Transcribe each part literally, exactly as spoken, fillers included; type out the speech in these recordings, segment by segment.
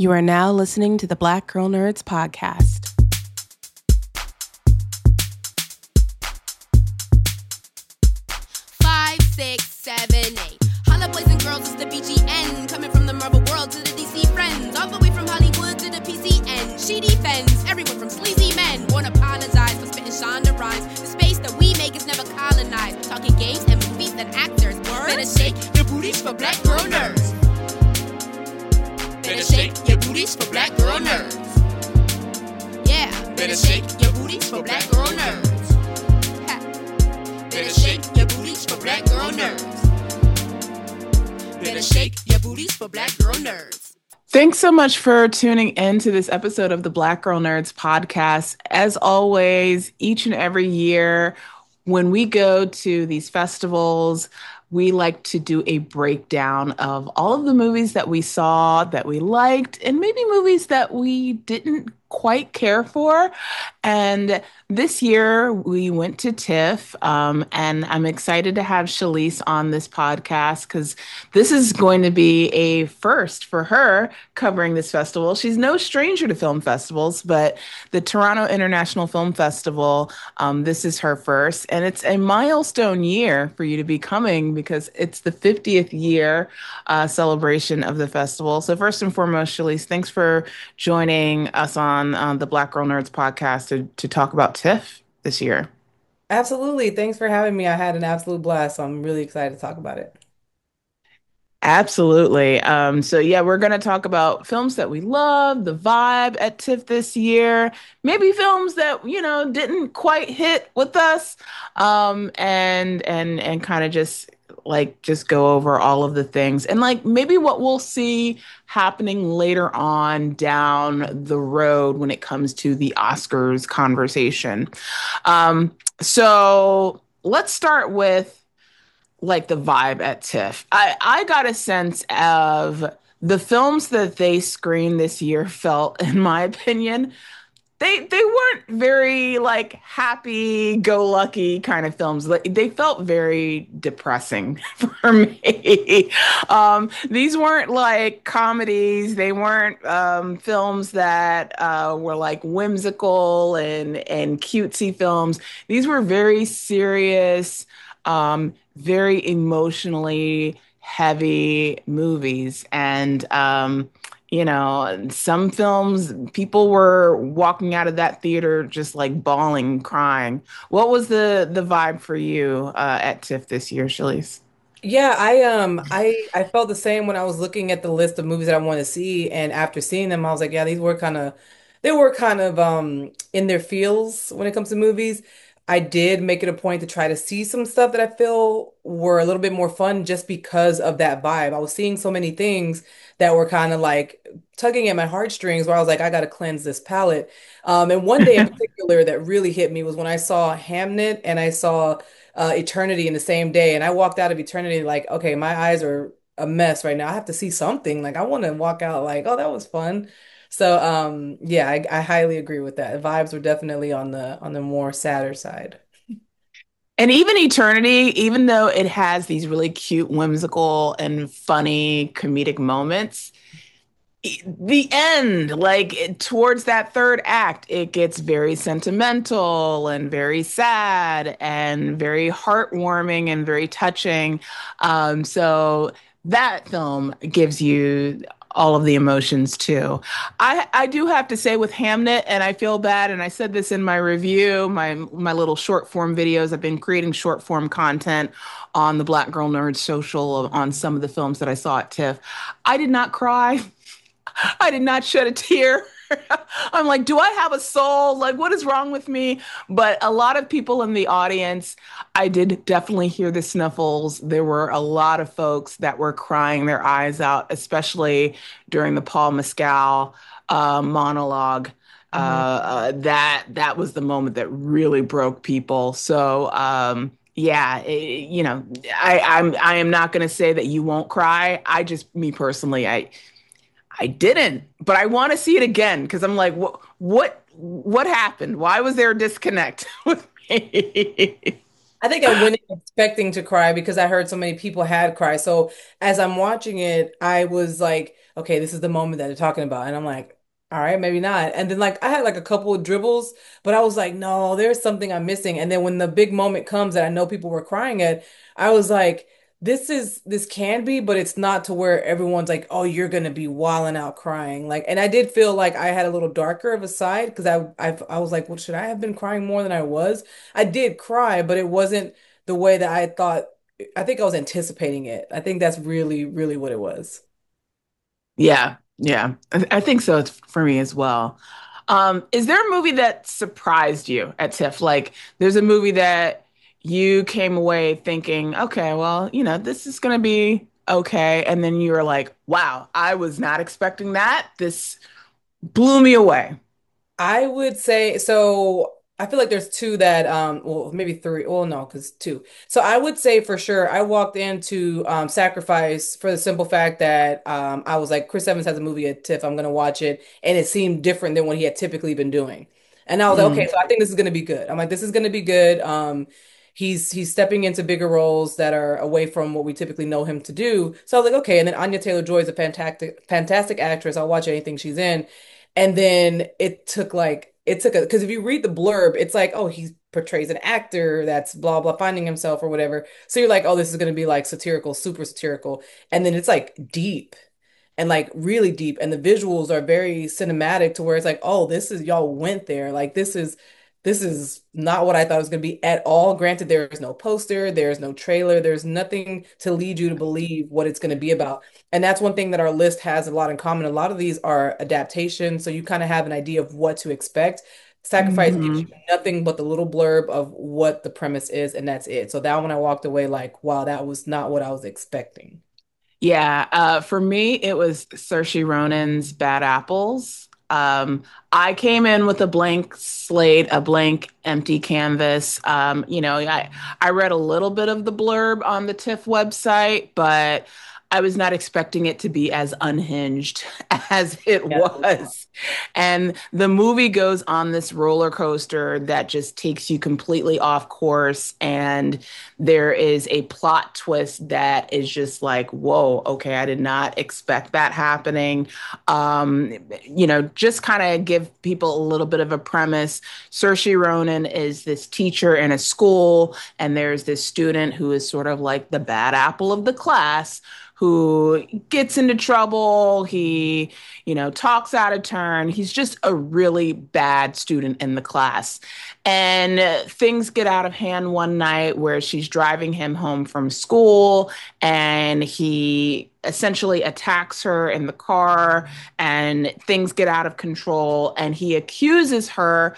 You are now listening to the Black Girl Nerds podcast. Five, six, seven, eight. Holla boys and girls, it's the B G N. Coming from the Marvel world to the D C friends. All the way from Hollywood to the P C N. She defends everyone from sleazy men. Won't apologize for spitting Shonda rhymes. The space that we make is never colonized. We're talking games and movies and actors. Words? Better shake your booties for Black Girl Nerds. Better shake your booties for Black Girl Nerds. Yeah, better shake your booties for Black Girl Nerds. Ha. Better shake your booties for Black Girl Nerds. Better shake your booties for Black Girl Nerds. Thanks so much for tuning in to this episode of the Black Girl Nerds podcast. As always, each and every year, when we go to these festivals, we like to do a breakdown of all of the movies that we saw, that we liked, and maybe movies that we didn't quite care for. And this year we went to TIFF, um, and I'm excited to have Shalise on this podcast because this is going to be a first for her covering this festival. She's no stranger to film festivals, but the Toronto International Film Festival, um, this is her first, and it's a milestone year for you to be coming because it's the fiftieth year uh, celebration of the festival. So first and foremost, Shalise, thanks for joining us on uh, the Black Girl Nerds podcast to, to talk about TIFF this year. Absolutely. Thanks for having me. I had an absolute blast. So I'm really excited to talk about it. Absolutely. Um, so yeah, we're going to talk about films that we love, the vibe at TIFF this year, maybe films that, you know, didn't quite hit with us, um, and and and kind of just like just go over all of the things and like maybe what we'll see happening later on down the road when it comes to the Oscars conversation. Um, so let's start with like the vibe at TIFF. I, I got a sense of the films that they screened this year felt, in my opinion, they they weren't very like happy go lucky kind of films. Like, they felt very depressing for me. Um, these weren't like comedies. They weren't um, films that uh, were like whimsical and and cutesy films. These were very serious, um, very emotionally heavy movies. And, um, you know, some films, people were walking out of that theater just like bawling, crying. What was the the vibe for you uh, at TIFF this year, Shalise? Yeah, I um I I felt the same when I was looking at the list of movies that I want to see, and after seeing them, I was like, yeah, these were kind of they were kind of um in their feels when it comes to movies. I did make it a point to try to see some stuff that I feel were a little bit more fun just because of that vibe. I was seeing so many things that were kind of like tugging at my heartstrings where I was like, I got to cleanse this palate. Um, and one day in particular that really hit me was when I saw Hamnet and I saw uh, Eternity in the same day. And I walked out of Eternity like, okay, my eyes are a mess right now. I have to see something. Like, I want to walk out like, oh, that was fun. So, um, yeah, I, I highly agree with that. Vibes were definitely on the on the more sadder side. And even Eternity, even though it has these really cute, whimsical, and funny comedic moments, the end, like it- towards that third act, it gets very sentimental and very sad and very heartwarming and very touching. Um, so that film gives you all of the emotions too. I I do have to say with Hamnet, and I feel bad, and I said this in my review, my my little short form videos. I've been creating short form content on the Black Girl Nerd social on some of the films that I saw at TIFF. I did not cry. I did not shed a tear. I'm like, do I have a soul? Like, what is wrong with me? But a lot of people in the audience, I did definitely hear the sniffles. There were a lot of folks that were crying their eyes out, especially during the Paul Mescal uh, monologue. Uh, Mhm. uh, that that was the moment that really broke people. So, um, yeah, it- you know, I, I'm I am not going to say that you won't cry. I just, me personally, I I didn't, but I want to see it again because I'm like, what, what, what happened? Why was there a disconnect with me? I think I went in expecting to cry because I heard so many people had cried. So as I'm watching it, I was like, okay, this is the moment that they're talking about. And I'm like, all right, maybe not. And then like I had like a couple of dribbles, but I was like, no, there's something I'm missing. And then when the big moment comes that I know people were crying at, I was like, this is this can be, but it's not to where everyone's like, oh, you're gonna be wilding out crying. Like, and I did feel like I had a little darker of a side because I, I I was like, well, should I have been crying more than I was? I did cry, but it wasn't the way that I thought. I think I was anticipating it. I think that's really, really what it was. Yeah, yeah, I, I think so for me as well. Um, is there a movie that surprised you at TIFF? Like, there's a movie that you came away thinking, okay, well, you know, this is gonna be okay, and then you were like, wow, I was not expecting that. This blew me away. I would say so. I feel like there's two that, um, well, maybe three. Well, no, because two. So I would say for sure, I walked into um, Sacrifice for the simple fact that um, I was like, Chris Evans has a movie at TIFF. I'm gonna watch it, and it seemed different than what he had typically been doing. And I was like, okay, Mm, so I think this is gonna be good. I'm like, this is gonna be good. Um, he's he's stepping into bigger roles that are away from what we typically know him to do. So I was like, okay. And then Anya Taylor-Joy is a fantastic, fantastic actress. I'll watch anything she's in. And then it took like it took a because if you read the blurb, it's like, oh, he portrays an actor that's blah blah finding himself or whatever. So you're like, oh, this is gonna be like satirical, super satirical. And then it's like deep and like really deep. And the visuals are very cinematic to where it's like, oh, this is y'all went there. Like this is this is not what I thought it was gonna be at all. Granted, there is no poster, there's no trailer, there's nothing to lead you to believe what it's gonna be about. And that's one thing that our list has a lot in common. A lot of these are adaptations, so you kind of have an idea of what to expect. Sacrifice gives you mhm. nothing but the little blurb of what the premise is, and that's it. So that one I walked away like, wow, that was not what I was expecting. Yeah, uh, for me, it was Saoirse Ronan's Bad Apples. Um, I came in with a blank slate, a blank empty canvas. Um, you know, I I read a little bit of the blurb on the TIFF website, but I was not expecting it to be as unhinged as it Yeah. was. And the movie goes on this roller coaster that just takes you completely off course. And there is a plot twist that is just like, whoa, okay, I did not expect that happening. Um, you know, just kind of give people a little bit of a premise. Saoirse Ronan is this teacher in a school, and there's this student who is sort of like the bad apple of the class who gets into trouble. He, you know, talks out of turn. He's just a really bad student in the class. And uh, things get out of hand one night where she's driving him home from school and he essentially attacks her in the car and things get out of control. And he accuses her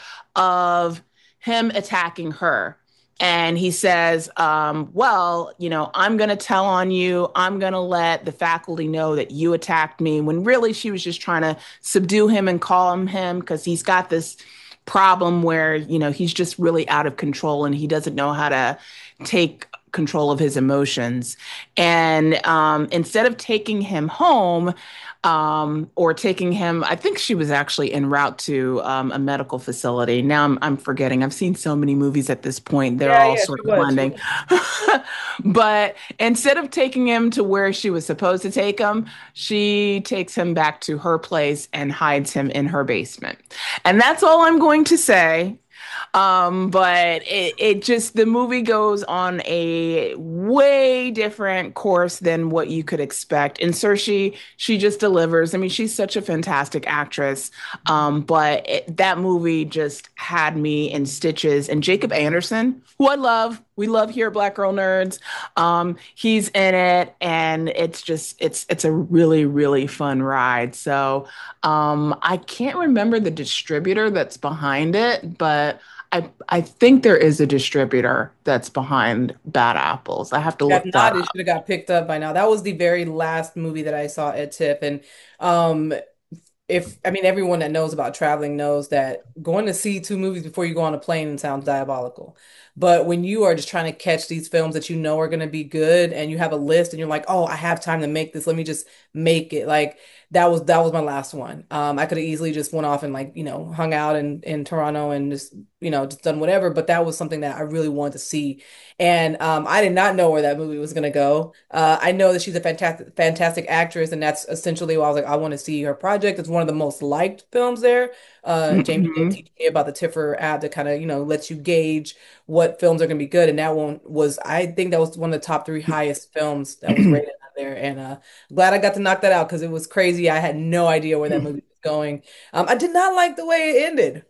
of him attacking her. And he says, um, well, you know, I'm going to tell on you. I'm going to let the faculty know that you attacked me. When really she was just trying to subdue him and calm him because he's got this problem where, you know, he's just really out of control and he doesn't know how to take control of his emotions. And um, instead of taking him home, um, or taking him, I think she was actually en route to um, a medical facility. Now I'm, I'm forgetting. I've seen so many movies at this point, they're Yeah, all yeah, sort she of was. She blending. was. But instead of taking him to where she was supposed to take him, she takes him back to her place and hides him in her basement. And that's all I'm going to say. Um, but it, it just, the movie goes on a way different course than what you could expect. And Saoirse, she just delivers. I mean, she's such a fantastic actress. Um, but it, that movie just had me in stitches. And Jacob Anderson, who I love, we love here, at Black Girl Nerds. Um, he's in it, and it's just it's it's a really really fun ride. So um, I can't remember the distributor that's behind it, but I I think there is a distributor that's behind Bad Apples. I have to If look that not, it up. should have got picked up by now. That was the very last movie that I saw at TIFF. And um if I mean everyone that knows about traveling knows that going to see two movies before you go on a plane sounds diabolical. But when you are just trying to catch these films that you know are going to be good and you have a list and you're like, "Oh, I have time to make this. Let me just make it." Like that was that was my last one. Um, I could have easily just went off and like, you know, hung out in in Toronto and just, you know, just done whatever, but that was something that I really wanted to see. And um, I did not know where that movie was gonna go. Uh, I know that she's a fantastic fantastic actress, and that's essentially why I was like, I want to see her project. It's one of the most liked films there. Uh, Jamie did Mhm. teach me about the Tiffer app that kind of, you know, lets you gauge what films are gonna be good. And that one was, I think that was one of the top three highest films that was rated on there. And uh glad I got to knock that out because it was crazy. I had no idea where that movie was going. Um, I did not like the way it ended,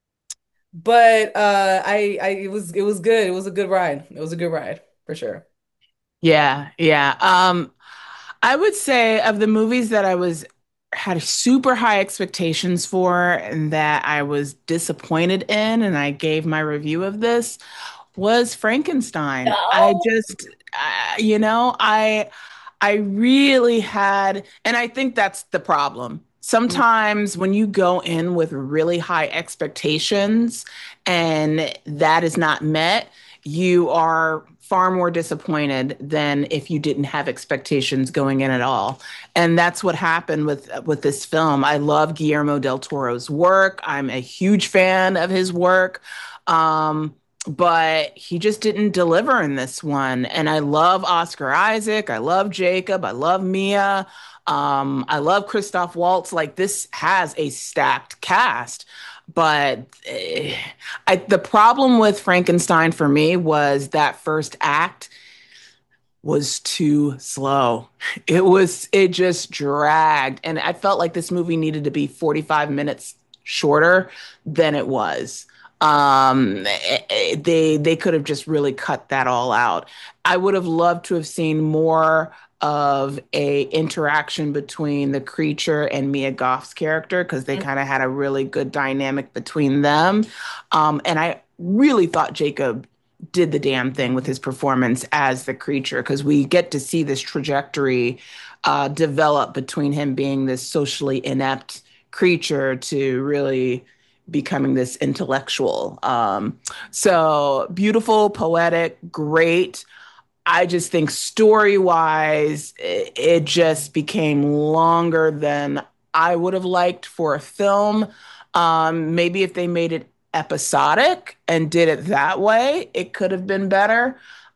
but uh, I, I, it was, it was good. It was a good ride. It was a good ride for sure. Yeah, yeah. Um, I would say of the movies that I was had super high expectations for and that I was disappointed in, and I gave my review of this, was Frankenstein. I No. just, uh, you know, I I really had, and I think that's the problem. Sometimes when you go in with really high expectations and that is not met, you are far more disappointed than if you didn't have expectations going in at all. And that's what happened with with this film. I love Guillermo del Toro's work. I'm a huge fan of his work. Um, but he just didn't deliver in this one. And I love Oscar Isaac. I love Jacob. I love Mia. Um, I love Christoph Waltz. Like this has a stacked cast. But eh, I, the problem with Frankenstein for me was that first act was too slow. It was, it just dragged. And I felt like this movie needed to be forty-five minutes shorter than it was. Um, eh, eh, they they could have just really cut that all out. I would have loved to have seen more of a interaction between the creature and Mia Goth's character because they kind of had a really good dynamic between them. Um, and I really thought Jacob did the damn thing with his performance as the creature because we get to see this trajectory uh, develop between him being this socially inept creature to really becoming this intellectual. Um, so beautiful, poetic, great. I just think story wise, it, it just became longer than I would have liked for a film. Um, maybe if they made it episodic and did it that way, it could have been better.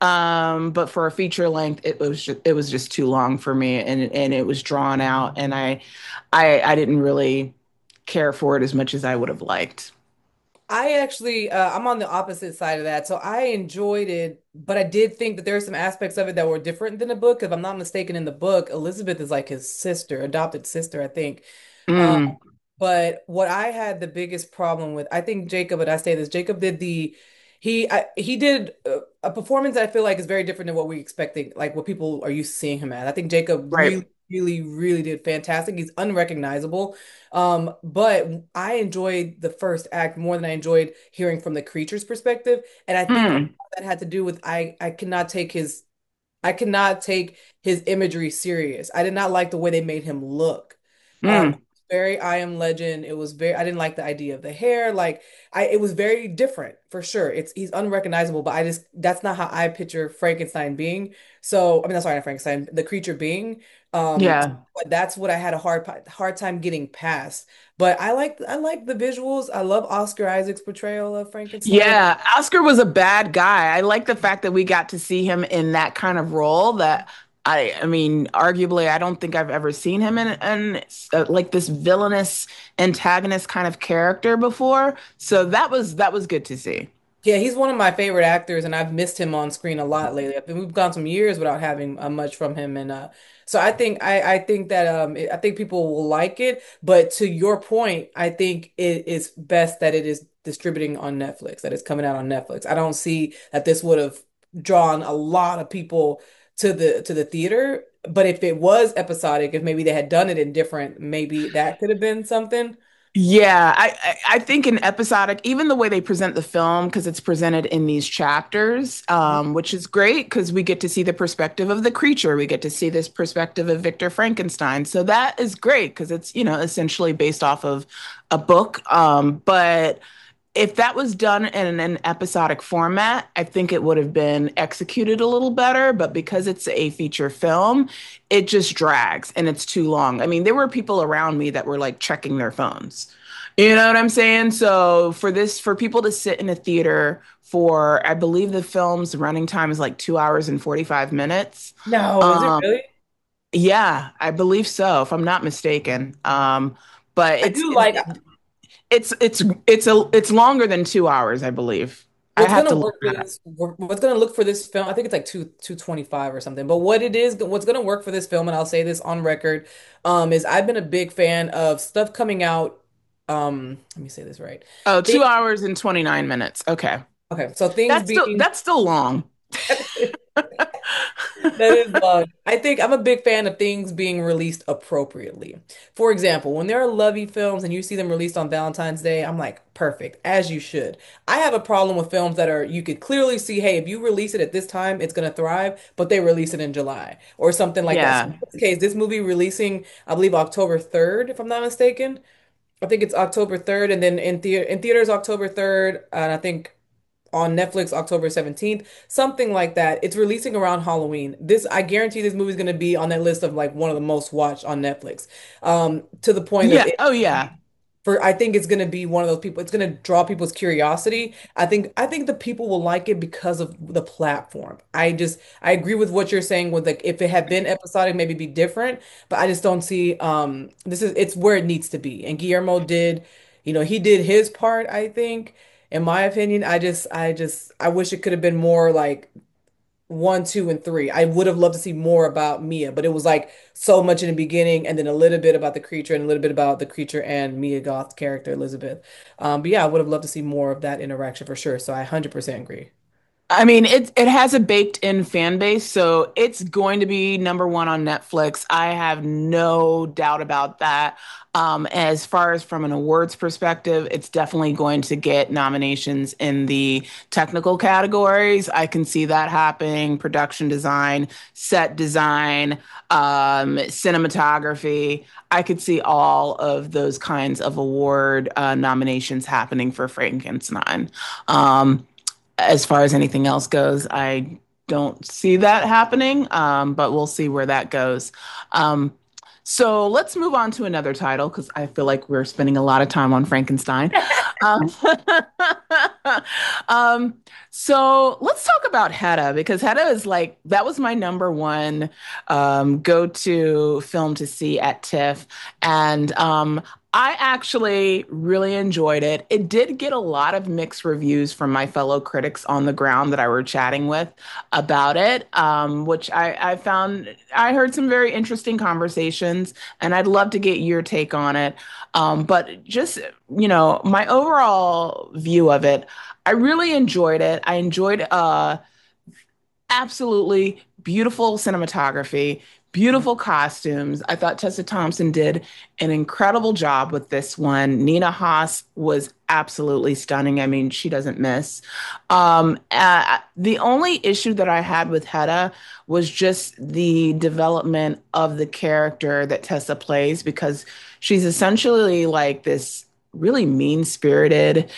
Um, but for a feature length, it was just, it was just too long for me, and and it was drawn out, and I, I I didn't really care for it as much as I would have liked. I actually, uh, I'm on the opposite side of that. So I enjoyed it, but I did think that there are some aspects of it that were different than the book. If I'm not mistaken, in the book, Elizabeth is like his sister, adopted sister, I think. Um, Mm, but what I had the biggest problem with, I think Jacob, and I say this, Jacob did the, he I, he did a, a performance that I feel like is very different than what we expecting, like what people are used to seeing him at. I think Jacob right. really, really, really did fantastic. He's unrecognizable. Um, but I enjoyed the first act more than I enjoyed hearing from the creature's perspective. And I think a lot Mm, of that had to do with I I cannot take his I cannot take his imagery serious. I did not like the way they made him look. Um, mm, very I Am Legend. It was very, I didn't like the idea of the hair. Like I, it was very different for sure. It's he's unrecognizable, but I just that's not how I picture Frankenstein being. So I mean, I'm sorry, not Frankenstein, the creature being. Um, yeah. but that's what I had a hard hard time getting past. But I like I like the visuals. I love Oscar Isaac's portrayal of Frankenstein. Yeah, Oscar was a bad guy. I like the fact that we got to see him in that kind of role that I I mean, arguably I don't think I've ever seen him in, in uh, like this villainous antagonist kind of character before. So that was that was good to see. Yeah, he's one of my favorite actors, and I've missed him on screen a lot lately. I think we've gone some years without having uh, much from him, and uh, so I think I I think that um I think people will like it. But to your point, I think it is best that it is distributing on Netflix, that it's coming out on Netflix. I don't see that this would have drawn a lot of people to the to the theater. But if it was episodic, if maybe they had done it in different, maybe that could have been something. Yeah, I, I I think in episodic, even the way they present the film, because it's presented in these chapters, um, which is great because we get to see the perspective of the creature. We get to see this perspective of Victor Frankenstein. So that is great because it's, you know, essentially based off of a book. Um, but if that was done in an episodic format, I think it would have been executed a little better. But because it's a feature film, it just drags and it's too long. I mean, there were people around me that were like checking their phones. You know what I'm saying? So for this, for people to sit in a theater for, I believe the film's running time is like two hours and forty-five minutes. No, is it Um, really? yeah, I believe so, if I'm not mistaken. Um, but I it's do like it, it's it's it's a it's longer than two hours, I believe. I what's have gonna to look work for that up. this. What's gonna look for this film? I think it's like two two twenty five or something. But what it is, what's gonna work for this film, and I'll say this on record, um, is I've been a big fan of stuff coming out. Um, let me say this right. Oh, two Things, hours and twenty-nine minutes. Okay. okay, so things That's still being that's still long. that is long. I think I'm a big fan of things being released appropriately. For example, when there are lovey films and you see them released on Valentine's Day, I'm like, perfect, as you should. I have a problem with films that are, you could clearly see, hey, if you release it at this time, it's going to thrive, but they release it in July or something like that. So Yeah. in this case, this movie releasing, I believe, October third, if I'm not mistaken. I think it's October third, and then in theater in theaters October third, and I think on Netflix October seventeenth, something like that. It's releasing around Halloween. This, I guarantee this movie is going to be on that list of like one of the most watched on Netflix. Um, to the point of Yeah. it Oh yeah. for I think it's going to be one of those people. It's going to draw people's curiosity. I think I think the people will like it because of the platform. I just I agree with what you're saying with like if it had been episodic, maybe be different, but I just don't see um this is it's where it needs to be. And Guillermo did, you know, he did his part, I think. In my opinion, I just I just I wish it could have been more like one, two, and three. I would have loved to see more about Mia, but it was like so much in the beginning, and then a little bit about the creature, and a little bit about the creature and Mia Goth's character, Elizabeth. Um, but yeah, I would have loved to see more of that interaction for sure. So I one hundred percent agree. I mean, it it has a baked in fan base, so it's going to be number one on Netflix. I have no doubt about that. Um, as far as from an awards perspective, it's definitely going to get nominations in the technical categories. I can see that happening: production design, set design, um, cinematography. I could see all of those kinds of award uh, nominations happening for Frankenstein. Um, as far as anything else goes, I don't see that happening, um, but we'll see where that goes. Um, so let's move on to another title because I feel like we're spending a lot of time on Frankenstein. Um, um, so let's talk about Hedda because Hedda is like that was my number one um, go-to film to see at TIFF, and um, I actually really enjoyed it. It did get a lot of mixed reviews from my fellow critics on the ground that I were chatting with about it, um, which I, I found I heard some very interesting conversations, and I'd love to get your take on it. Um, but just, you know, my overall view of it, I really enjoyed it. I enjoyed uh, absolutely beautiful cinematography, beautiful costumes. I thought Tessa Thompson did an incredible job with this one. Nina Haas was absolutely stunning. I mean, she doesn't miss. Um, uh, the only issue that I had with Hedda was just the development of the character that Tessa plays because she's essentially like this really mean-spirited,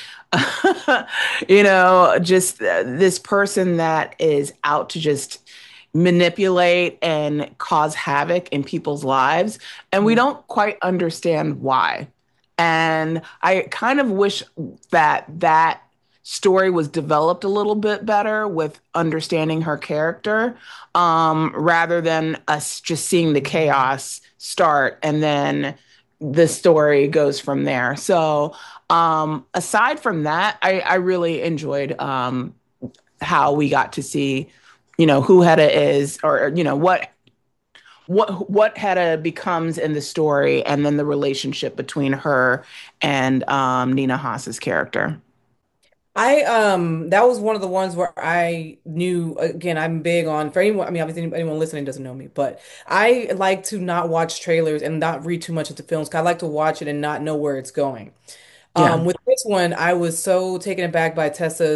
you know, just uh, this person that is out to just manipulate and cause havoc in people's lives. And we don't quite understand why. And I kind of wish that that story was developed a little bit better with understanding her character, um, rather than us just seeing the chaos start and then the story goes from there. So, um, aside from that, I, I really enjoyed um, how we got to see, you know, who Hedda is, or you know what what what Hedda becomes in the story, and then the relationship between her and um, Nina Haas's character. I um that was one of the ones where I knew again I'm big on for anyone I mean obviously anyone listening doesn't know me but I like to not watch trailers and not read too much into films 'cause I like to watch it and not know where it's going. Yeah. Um with this one I was so taken aback by Tessa's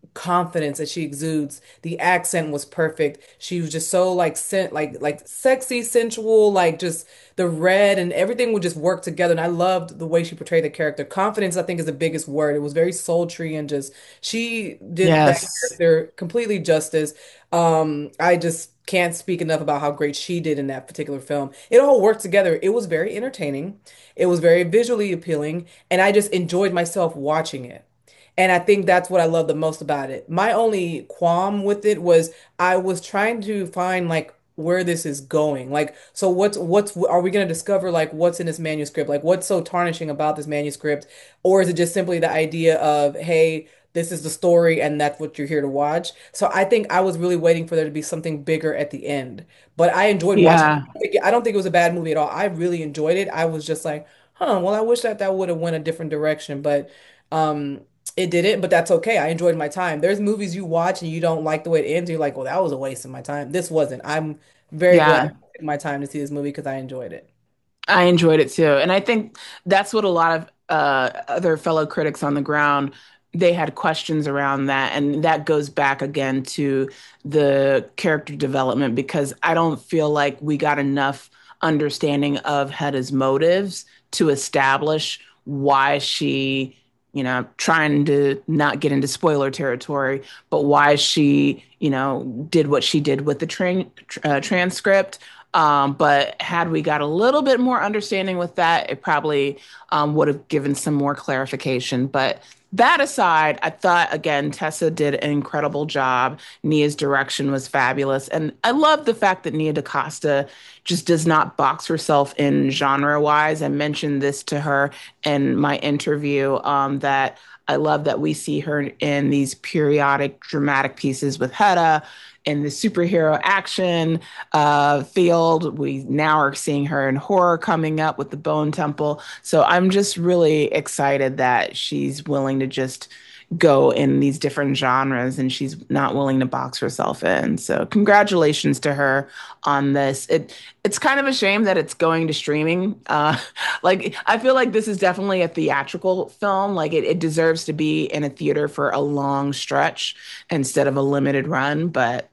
confidence that she exudes. The accent was perfect. She was just so like sen like like sexy, sensual, like just the red and everything would just work together. And I loved the way she portrayed the character. Confidence, I think, is the biggest word. It was very sultry and just she did that Yes. character completely justice. Um, I just can't speak enough about how great she did in that particular film. It all worked together. It was very entertaining. It was very visually appealing, and I just enjoyed myself watching it. And I think that's what I love the most about it. My only qualm with it was I was trying to find like where this is going. Like, so what's what's are we going to discover like what's in this manuscript? Like what's so tarnishing about this manuscript? Or is it just simply the idea of, hey, this is the story and that's what you're here to watch? So I think I was really waiting for there to be something bigger at the end. But I enjoyed watching Yeah. it. I don't think it was a bad movie at all. I really enjoyed it. I was just like, huh, well, I wish that that would have went a different direction, but um it didn't, but that's okay. I enjoyed my time. There's movies you watch and you don't like the way it ends. You're like, well, that was a waste of my time. This wasn't. I'm very glad I Yeah. took my time to see this movie because I enjoyed it. I enjoyed it too. And I think that's what a lot of uh, other fellow critics on the ground, they had questions around that. And that goes back again to the character development because I don't feel like we got enough understanding of Hedda's motives to establish why she, you know, trying to not get into spoiler territory, but why she, you know, did what she did with the train uh, transcript. Um, but had we got a little bit more understanding with that, it probably um, would have given some more clarification. But that aside, I thought again, Tessa did an incredible job. Nia's direction was fabulous. And I love the fact that Nia DaCosta just does not box herself in genre wise. I mentioned this to her in my interview um, that I love that we see her in these periodic dramatic pieces with Hedda in the superhero action uh, field. We now are seeing her in horror coming up with the Bone Temple. So I'm just really excited that she's willing to just go in these different genres and she's not willing to box herself in. So congratulations to her on this. It it's kind of a shame that it's going to streaming. Uh, like I feel like this is definitely a theatrical film. Like it, it deserves to be in a theater for a long stretch instead of a limited run, but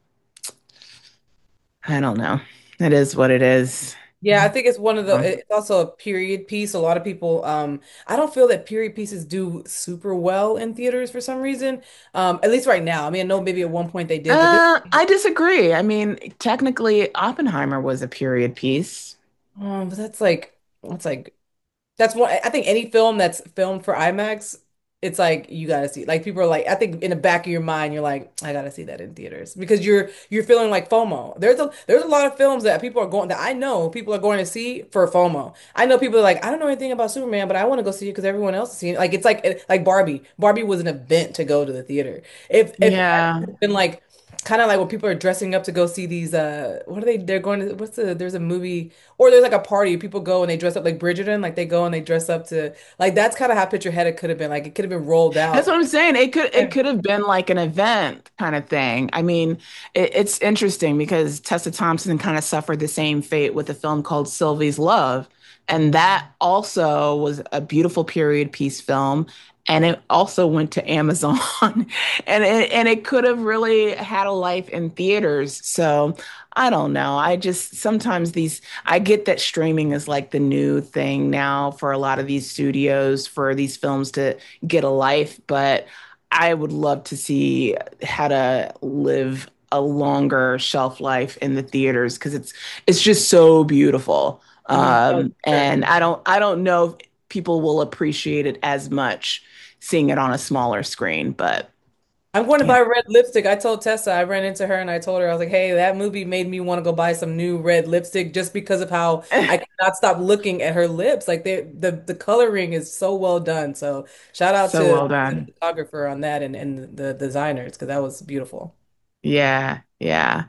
I don't know. It is what it is. Yeah, I think it's one of the, it's also a period piece. A lot of people, um, I don't feel that period pieces do super well in theaters for some reason. Um, at least right now. I mean, I know maybe at one point they did, but this, Uh, I disagree. I mean, technically, Oppenheimer was a period piece. um, but that's like, that's like That's one. I think any film that's filmed for IMAX, it's like you gotta see. Like people are like, I think in the back of your mind, you're like, I gotta see that in theaters because you're you're feeling like FOMO. There's a there's a lot of films that people are going that I know people are going to see for FOMO. I know people are like, I don't know anything about Superman, but I want to go see it because everyone else is seeing it. Like it's like like Barbie. Barbie was an event to go to the theater. If if Barbie Yeah. had been like kind of like when people are dressing up to go see these uh what are they they're going to what's the there's a movie or there's like a party people go and they dress up like Bridgerton like they go and they dress up to like that's kind of how Picture Head it could have been like it could have been rolled That's out. what I'm saying. It could Yeah. it could have been like an event kind of thing. I mean, it, it's interesting because Tessa Thompson kind of suffered the same fate with a film called Sylvie's Love, and that also was a beautiful period piece film, and it also went to Amazon, and it, and it could have really had a life in theaters. So I don't know. I just sometimes these I get that streaming is like the new thing now for a lot of these studios for these films to get a life, but I would love to see how to live a longer shelf life in the theaters because it's it's just so beautiful. Mhm. Oh, Um, sure. and I don't I don't know if people will appreciate it as much seeing it on a smaller screen, but I'm going to yeah. buy red lipstick. I told Tessa, I ran into her and I told her, I was like, hey, that movie made me want to go buy some new red lipstick just because of how I cannot stop looking at her lips. Like they, the the coloring is so well done. So shout out So to well the done. photographer on that and, and the designers because that was beautiful. Yeah, yeah.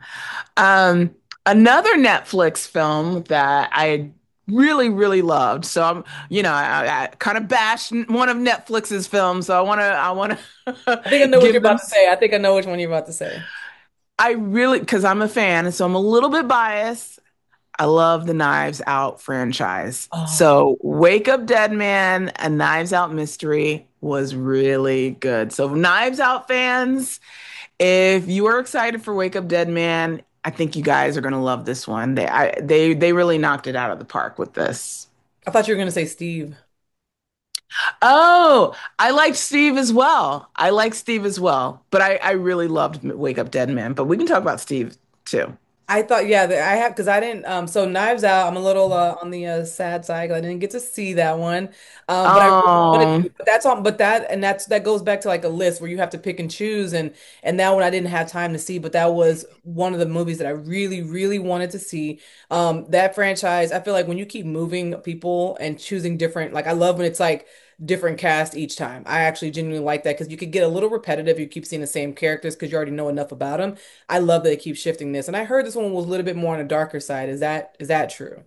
Um, Another Netflix film that I really, really loved. So I'm, you know, I, I kind of bashed one of Netflix's films. So I want to, I want I think I to know what you're give them. about to say. I think I know which one you're about to say. I really, because I'm a fan, so I'm a little bit biased. I love the Knives Out franchise. Oh, So Wake Up Dead Man, A Knives Out Mystery. was really good. So Knives Out fans, if you are excited for Wake Up Dead Man, I think you guys are gonna love this one. They I, they they really knocked it out of the park with this. I thought you were gonna say Steve. Oh, I liked Steve as well. I like Steve as well, but I I really loved Wake Up Dead Man. But we can talk about Steve too. I thought, yeah, that I have because I didn't. Um, so Knives Out, I'm a little uh, on the uh, sad side 'cause I didn't get to see that one. Um, but I really wanted Oh, to. But that's on. But that and that's that goes back to like a list where you have to pick and choose. And and that one I didn't have time to see, but that was one of the movies that I really, really wanted to see. Um, that franchise, I feel like when you keep moving people and choosing different, like I love when it's like different cast each time. I actually genuinely like that because you could get a little repetitive. You keep seeing the same characters because you already know enough about them. I love that they keep shifting this. And I heard this one was a little bit more on the darker side. Is that is that true?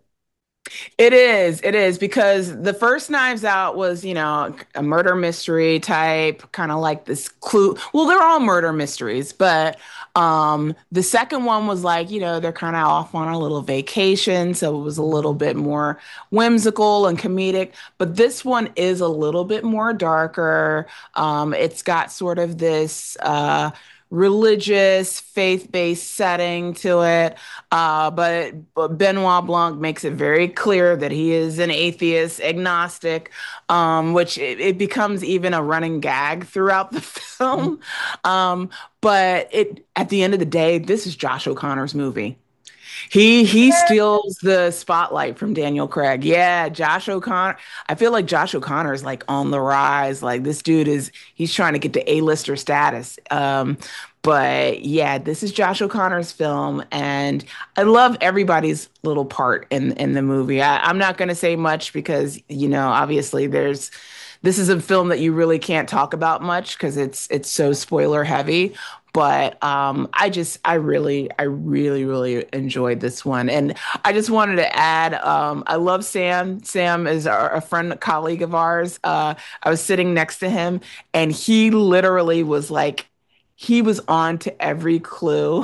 it is. It is because the first Knives Out was, you know, a murder mystery type, kind of like this clue. Well, they're all murder mysteries, but um the second one was like, you know, they're kind of off on a little vacation, so it was a little bit more whimsical and comedic. But this one is a little bit more darker. Um, it's got sort of this uh religious, faith-based setting to it. Uh, but, but Benoit Blanc makes it very clear that he is an atheist, agnostic, um, which it, it becomes even a running gag throughout the film. Um, but it at the end of the day, this is Josh O'Connor's movie. He he steals the spotlight from Daniel Craig. Yeah, Josh O'Connor. I feel like Josh O'Connor is like on the rise. Like this dude is he's trying to get to A-lister status. Um, but yeah, this is Josh O'Connor's film, and I love everybody's little part in in the movie. I, I'm not going to say much because you know, obviously, there's this is a film that you really can't talk about much because it's it's so spoiler heavy. But um, I just, I really, I really, really enjoyed this one. And I just wanted to add, um, I love Sam. Sam is our, a friend, a colleague of ours. Uh, I was sitting next to him, and he literally was like, he was on to every clue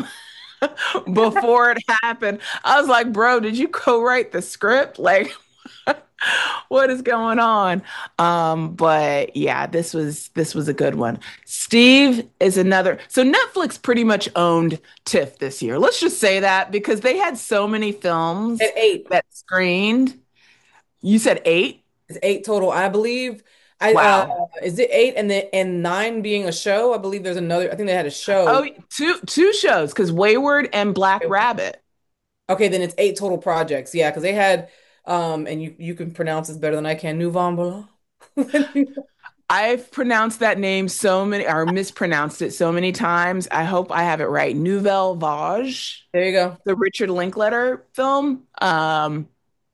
before it happened. I was like, bro, did you co-write the script? Like, what is going on? Um, but yeah, this was this was a good one. Steve is another. So Netflix pretty much owned TIFF this year. Let's just say that because they had so many films At eight. that screened. You said eight? It's eight total. I believe I uh Wow. is it eight and then and nine being a show? I believe there's another. I think they had a show. Oh, two two shows because Wayward and Black Rabbit. Okay, then it's eight total projects. Yeah, because they had um and you you can pronounce this better than I can. Nouveau Blanc. I've pronounced that name so many or mispronounced it so many times. I hope I have it right. Nouvelle Vague, There you go. the Richard Linklater film. Um,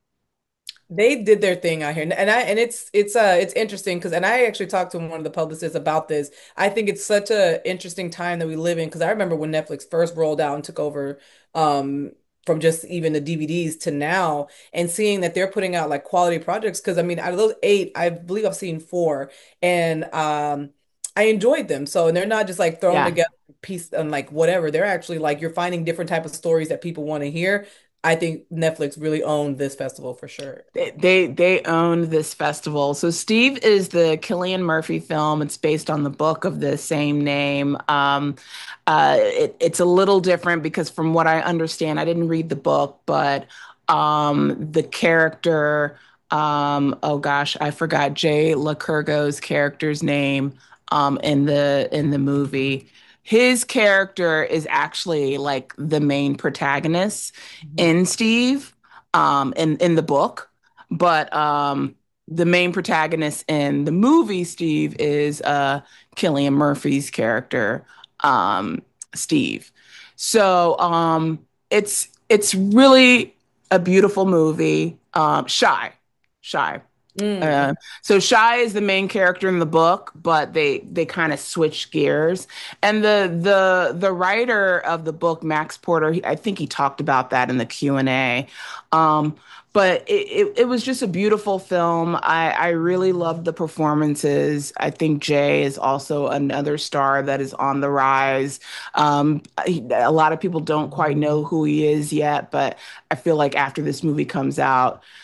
They did their thing out here, and I and it's it's uh it's interesting because and I actually talked to one of the publicists about this. I think it's such a interesting time that we live in because I remember when Netflix first rolled out and took over um from just even the D V Ds to now and seeing that they're putting out like quality projects because I mean out of those eight, I believe I've seen four and um I enjoyed them. So and they're not just like thrown yeah. together piece and like whatever. They're actually like you're finding different type of stories that people want to hear. I think Netflix really owned this festival for sure. They, they they owned this festival. So Steve is the Cillian Murphy film. It's based on the book of the same name. Um, uh, it, it's a little different because from what I understand, I didn't read the book, but um, the character, um, oh gosh, I forgot Jay Lacurgo's character's name um, in the in the movie. His character is actually like the main protagonist Mhm. in Steve um, in in the book, but um, the main protagonist in the movie, Steve, is uh, Cillian Murphy's character, um, Steve. So um, it's it's really a beautiful movie. Um, Shy, Shy. Mm. Uh, so Shy is the main character in the book, but they they kind of switch gears. And the the the writer of the book, Max Porter, he, I think he talked about that in the Q and A. Um, but it, it it was just a beautiful film. I I really loved the performances. I think Jay is also another star that is on the rise. Um, he- a lot of people don't quite know who he is yet, but I feel like after this movie comes out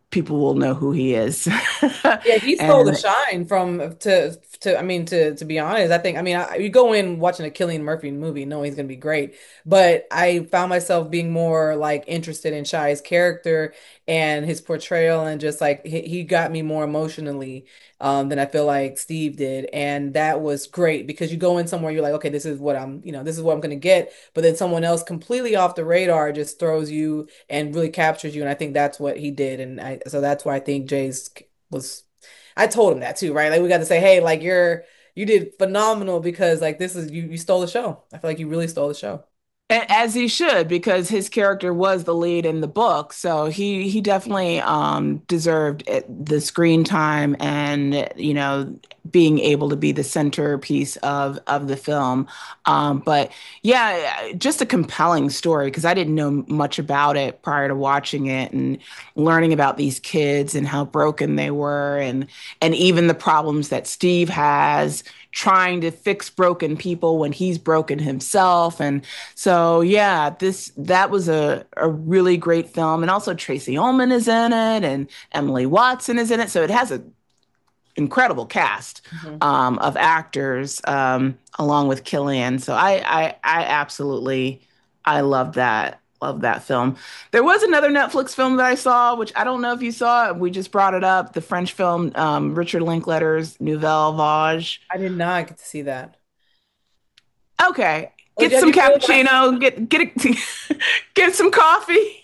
people will know who he is. Yeah, he stole the And shine from to to I mean to to be honest, I think I mean I, you go in watching a Cillian Murphy movie knowing he's gonna be great, but I found myself being more like interested in Shai's character and his portrayal and just like he, he got me more emotionally um than I feel like Steve did, and that was great because you go in somewhere you're like, okay, this is what I'm you know this is what I'm gonna get, but then someone else completely off the radar just throws you and really captures you, and I think that's what he did, and I so that's why I think Jay's was I told him that too, right? Like we got to say, hey, like you're you did phenomenal because like this is you you stole the show. I feel like you really stole the show. A- As he should, because his character was the lead in the book, so he he definitely um, deserved it, the screen time and you know being able to be the centerpiece of of the film. Um, but yeah, just a compelling story because I didn't know much about it prior to watching it and learning about these kids and how broken they were and and even the problems that Steve has trying to fix broken people when he's broken himself and so yeah, this that was a, a really great film, and also Tracy Ullman is in it, and Emily Watson is in it. So it has an incredible cast Mhm. um, of actors um, along with Killian. So I, I I absolutely I love that love that film. There was another Netflix film that I saw, which I don't know if you saw. We just brought it up. The French film um, Richard Linklater's Nouvelle Vague. I did not get to see that. Okay, Oh, get did some you feel like cappuccino, get get a, get some coffee,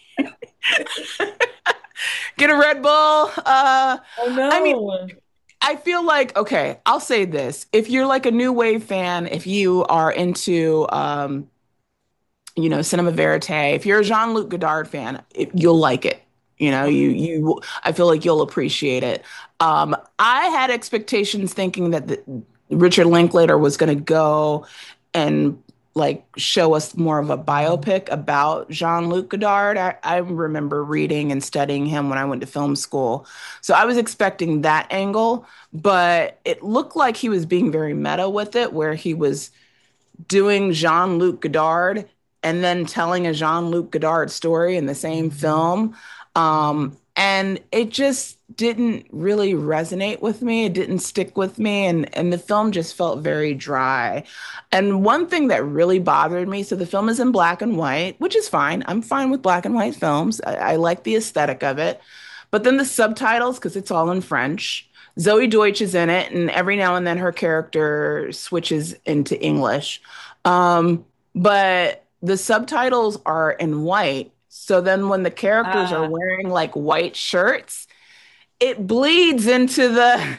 get a Red Bull. Uh, oh I mean, no. I feel like okay, I'll say this: if you're like a new wave fan, if you are into um, you know, cinema verite, if you're a Jean-Luc Godard fan, it, you'll like it. You know, you you I feel like you'll appreciate it. Um, I had expectations thinking that the, Richard Linklater was going to go and like show us more of a biopic about Jean-Luc Godard. I, I remember reading and studying him when I went to film school. So I was expecting that angle, but it looked like he was being very meta with it, where he was doing Jean-Luc Godard and then telling a Jean-Luc Godard story in the same film. Um, and it just didn't really resonate with me. It didn't stick with me. And, and the film just felt very dry. And one thing that really bothered me, so the film is in black and white, which is fine. I'm fine with black and white films. I, I like the aesthetic of it. But then the subtitles, because it's all in French. Zoe Deutsch is in it, and every now and then her character switches into English. Um, but the subtitles are in white. So then when the characters are Ah, wearing like white shirts, it bleeds into the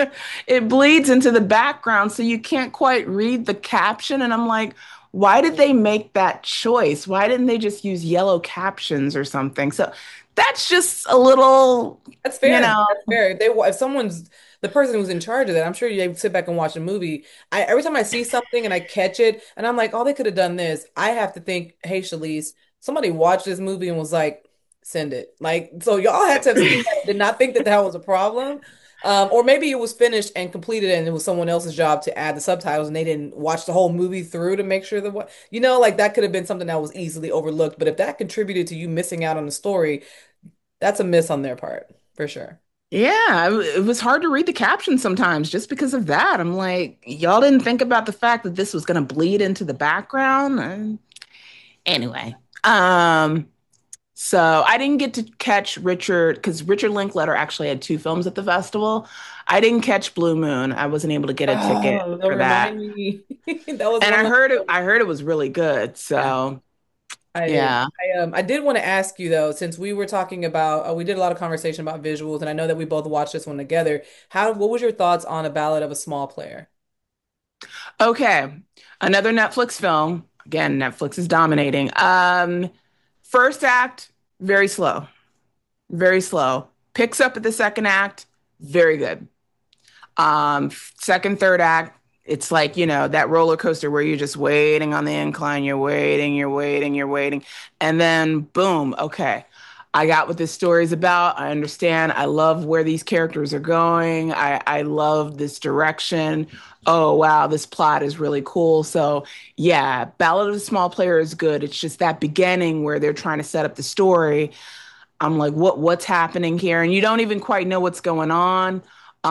it bleeds into the background so you can't quite read the caption and I'm like, why did they make that choice? Why didn't they just use yellow captions or something? So that's just a little, that's you fair. know, That's fair. If they if someone's the person who's in charge of that, I'm sure you sit back and watch a movie. I every time I see something and I catch it, and I'm like, oh, they could have done this. I have to think, hey, Shalice, somebody watched this movie and was like, send it. Like, so y'all had to have seen that, did not think that that was a problem. Um, or maybe it was finished and completed and it was someone else's job to add the subtitles and they didn't watch the whole movie through to make sure that what you know, like that could have been something that was easily overlooked. But if that contributed to you missing out on the story, that's a miss on their part, for sure. yeah, it it was hard to read the captions sometimes just because of that. I'm like, y'all didn't think about the fact that this was going to bleed into the background. And anyway, um, so I didn't get to catch Richard because Richard Linklater actually had two films at the festival. I didn't catch Blue Moon. I wasn't able to get a ticket Oh, don't for that. remind me. That was And one I of heard it, I heard it was really good. yeah. So I yeah. I um I did want to ask you though, since we were talking about uh, we did a lot of conversation about visuals, and I know that we both watched this one together. How what was your thoughts on A Ballad of a Small Player? Okay. Another Netflix film. Again, Netflix is dominating. Um, first act, very slow. Very slow. Picks up at the second act, very good. Um, second, third act, it's like, you know, that roller coaster where you're just waiting on the incline, you're waiting, you're waiting, you're waiting. And then boom, okay. I got what this story is about. I understand. I love where these characters are going. I, I love this direction. Oh, wow, this plot is really cool. So, yeah, Ballad of a Small Player is good. It's just that beginning where they're trying to set up the story. I'm like, what what's happening here? And you don't even quite know what's going on.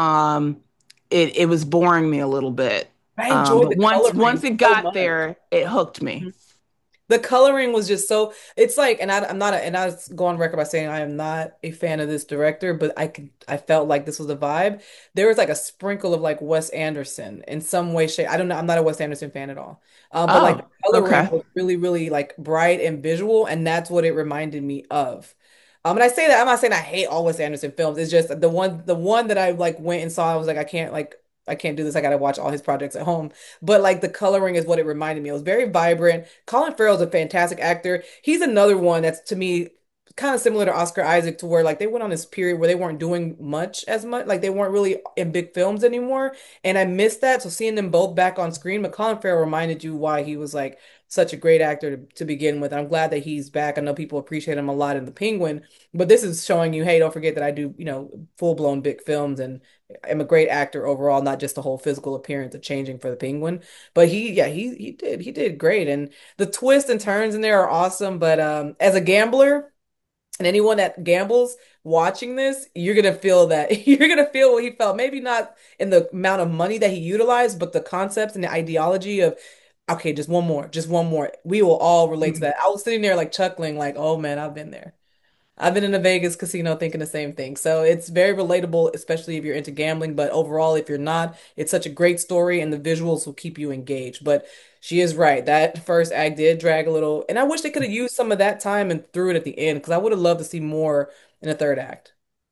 Um, it it was boring me a little bit. I Um, enjoyed but the once once coloring it so got much. there, it hooked me. The coloring was just so it's like, and I, I'm not a, and I go on record by saying I am not a fan of this director, but I could I felt like this was the vibe. There was like a sprinkle of like Wes Anderson in some way, shape. I don't know. I'm not a Wes Anderson fan at all. Um, but like the Oh, coloring okay. was really, really like bright and visual, and that's what it reminded me of. Um, and I say that I'm not saying I hate all Wes Anderson films. It's just the one the one that I like went and saw, I was like, I can't like I can't do this. I gotta watch all his projects at home. But like the coloring is what it reminded me. It was very vibrant. Colin Farrell's a fantastic actor. He's another one that's to me kind of similar to Oscar Isaac, to where like they went on this period where they weren't doing much as much, like they weren't really in big films anymore. And I missed that. So seeing them both back on screen, but Colin Farrell reminded you why he was like such a great actor to, to begin with. I'm glad that he's back. I know people appreciate him a lot in The Penguin, but this is showing you, hey, don't forget that I do, you know, full-blown big films and am a great actor overall, not just the whole physical appearance of changing for the Penguin. But he, yeah, he he did he did great, and the twists and turns in there are awesome. But um, as a gambler and anyone that gambles watching this, you're gonna feel that you're gonna feel what he felt. Maybe not in the amount of money that he utilized, but the concepts and the ideology of, okay, just one more, just one more. We will all relate to that. I was sitting there like chuckling, like, oh man, I've been there. I've been in a Vegas casino thinking the same thing. So it's very relatable, especially if you're into gambling. But overall, if you're not, it's such a great story and the visuals will keep you engaged. But she is right. That first act did drag a little. And I wish they could have used some of that time and threw it at the end because I would have loved to see more in the third act.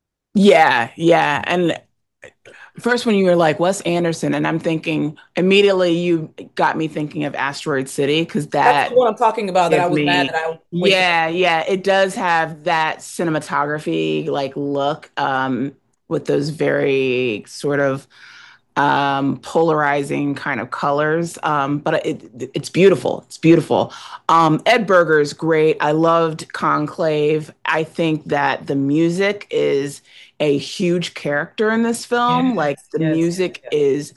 Yeah, yeah. And first, when you were like Wes Anderson, and I'm thinking immediately, you got me thinking of Asteroid City because That's the that one I'm talking about that I give was mad that me, I wasted. yeah, yeah, it does have that cinematography like look, um, with those very sort of um, polarizing kind of colors. Um, but it, it's beautiful. It's beautiful. Um, Ed Berger is great. I loved Conclave. I think that the music is a huge character in this film. Like Yes, the yes, yes, music yes. is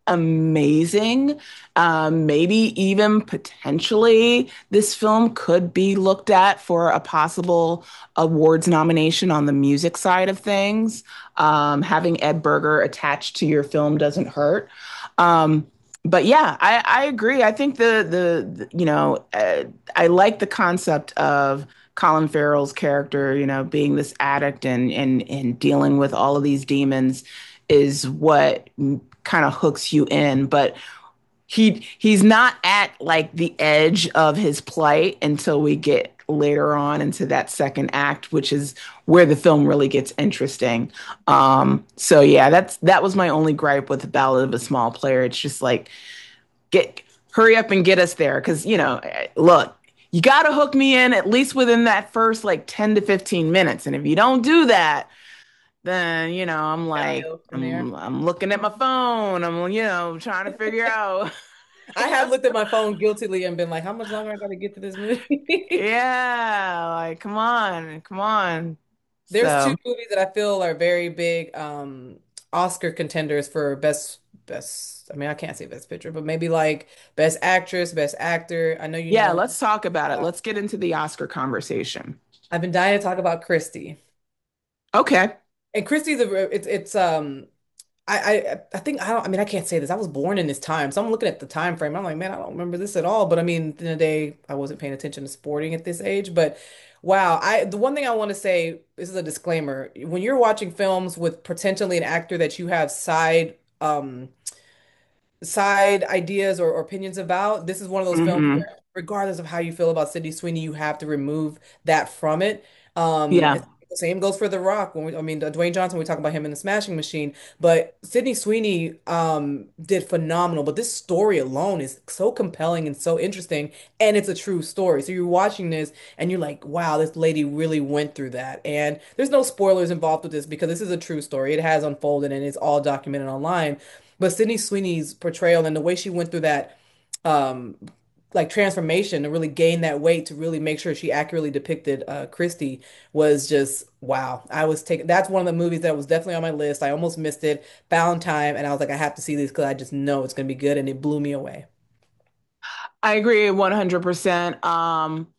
amazing. Um, maybe even potentially this film could be looked at for a possible awards nomination on the music side of things. Um, having Ed Berger attached to your film doesn't hurt. Um, but yeah, I, I agree. I think the the, the you know uh, I like the concept of Colin Farrell's character, you know, being this addict and and and dealing with all of these demons is what kind of hooks you in. But he he's not at like the edge of his plight until we get later on into that second act, which is where the film really gets interesting. Um, so yeah, that's that was my only gripe with the Ballad of a Small Player. It's just like get hurry up and get us there because you know, look, you got to hook me in at least within that first like ten to fifteen minutes, and if you don't do that, then you know I'm like Downhill from there. I'm I'm looking at my phone. I'm you know trying to figure out I have what's looked at my phone guiltily and been like, how much longer I got to get to this movie? yeah, like come on, come on. There's two So movies that I feel are very big um Oscar contenders for best best I mean I can't say best picture, but maybe like best actress, best actor. I know you yeah, know let's talk about it. uh, Let's get into the Oscar conversation. I've been dying to talk about Christie. Okay. And Christie's a it's it's um I, I I think I don't I mean I can't say this. I was born in this time. So I'm looking at the time frame. I'm like, man, I don't remember this at all. But I mean, in the day I wasn't paying attention to sporting at this age. But wow, I the one thing I want to say, this is a disclaimer. When you're watching films with potentially an actor that you have side um side ideas or, or opinions about, this is one of those films where, Hmm. regardless of how you feel about Sydney Sweeney, you have to remove that from it. Um, Yeah. it's- the same goes for The Rock. When we, I mean, Dwayne Johnson, we talk about him in The Smashing Machine, but Sydney Sweeney um, did phenomenal. But this story alone is so compelling and so interesting, and it's a true story. So you're watching this, and you're like, wow, this lady really went through that. And there's no spoilers involved with this because this is a true story. It has unfolded, and it's all documented online. But Sydney Sweeney's portrayal and the way she went through that um like transformation to really gain that weight to really make sure she accurately depicted uh Christie was just wow. I was taking that's one of the movies that was definitely on my list. I almost missed it, found time, and I was like, I have to see this because I just know it's gonna be good, and it blew me away. I agree one hundred percent. Um,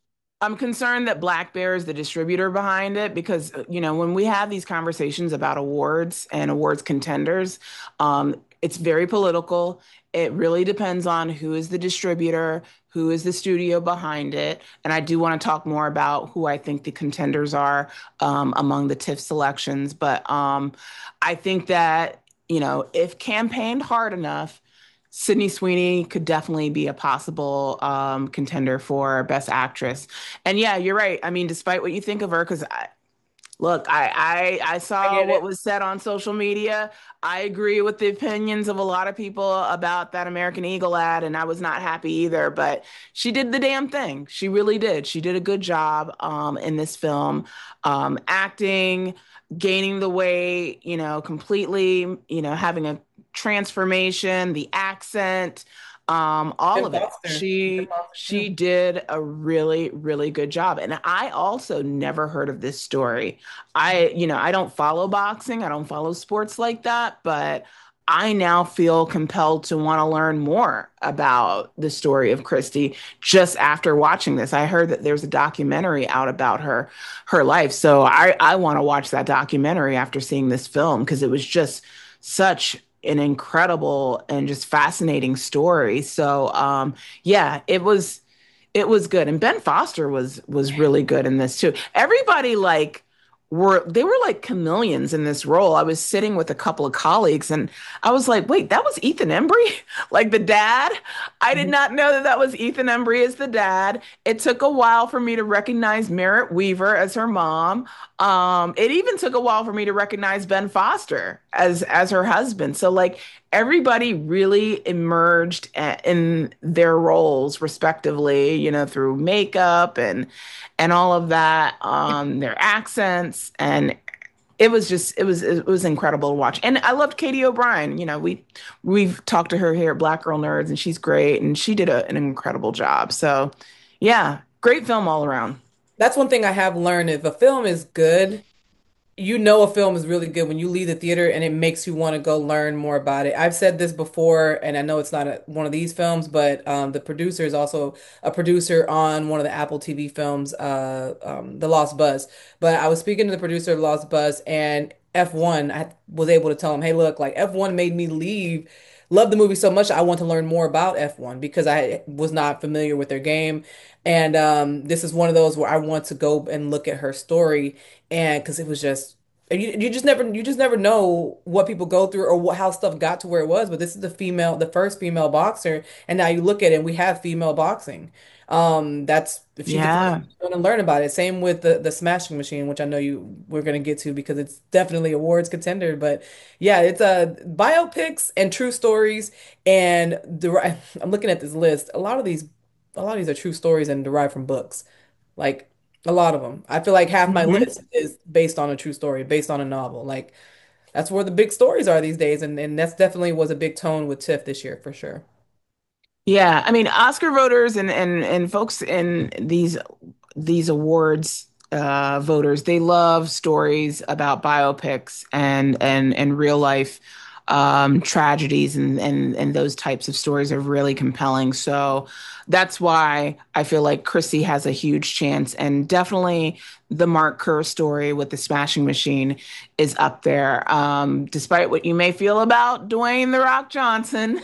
I'm concerned that Black Bear is the distributor behind it because, uh, you know, when we have these conversations about awards and awards contenders, um, it's very political. It really depends on who is the distributor, who is the studio behind it. And I do want to talk more about who I think the contenders are um, among the TIFF selections. But um, I think that, you know, if campaigned hard enough, Sydney Sweeney could definitely be a possible um, contender for Best Actress. And yeah, you're right. I mean, despite what you think of her, because I, look, I, I I I saw get what it. was said on social media. I agree with the opinions of a lot of people about that American Eagle ad, and I was not happy either. But she did the damn thing. She really did. She did a good job um, in this film, um, acting, gaining the weight, you know, completely, you know, having a transformation, the accent, um, all Ben of it. Foster. Ben She Foster she too. did a really, really good job. And I also never heard of this story. I, you know, I don't follow boxing, I don't follow sports like that, but I now feel compelled to want to learn more about the story of Christy just after watching this. I heard that there's a documentary out about her her life. So I I want to watch that documentary after seeing this film because it was just such an incredible and just fascinating story. So um yeah, it was it was good. And Ben Foster was was really good in this too. Everybody like were they were like chameleons in this role. I was sitting with a couple of colleagues and I was like, "Wait, that was Ethan Embry?" Like the dad? I did Mhm. not know that that was Ethan Embry as the dad. It took a while for me to recognize Merritt Weaver as her mom. Um, it even took a while for me to recognize Ben Foster as as her husband. So like everybody really emerged a- in their roles respectively, you know, through makeup and and all of that, um, their accents, and it was just it was it was incredible to watch. And I loved Katie O'Brien. You know, we we've talked to her here at Black Girl Nerds, and she's great, and she did a, an incredible job. So, yeah, great film all around. That's one thing I have learned. If a film is good, you know a film is really good when you leave the theater and it makes you want to go learn more about it. I've said this before, and I know it's not a, one of these films, but um, the producer is also a producer on one of the Apple T V films, uh, um, The Lost Buzz. But I was speaking to the producer of Lost Buzz, and F one, I was able to tell him, hey, look, like F one made me leave. Love the movie so much, I want to learn more about F one because I was not familiar with their game. And um, this is one of those where I want to go and look at her story and because it was just and you you just never you just never know what people go through or what, how stuff got to where it was. But this is the female, the first female boxer, and now you look at it, and we have female boxing. Um, that's if she's the first Yeah. one to learn about it. Same with the the Smashing Machine, which I know you we're gonna get to because it's definitely awards contender. But yeah, it's uh biopics and true stories, and the I'm looking at this list. A lot of these, a lot of these are true stories and derived from books. Like a lot of them. I feel like half my Mhm. list is based on a true story, based on a novel. Like that's where the big stories are these days, and and that's definitely was a big tone with TIFF this year for sure. Yeah, I mean, Oscar voters and and and folks in these these awards uh, voters, they love stories about biopics and and and real life um, tragedies and and and those types of stories are really compelling. So that's why I feel like Chrissy has a huge chance, and definitely the Mark Kerr story with the Smashing Machine is up there. Um, despite what you may feel about Dwayne The Rock Johnson,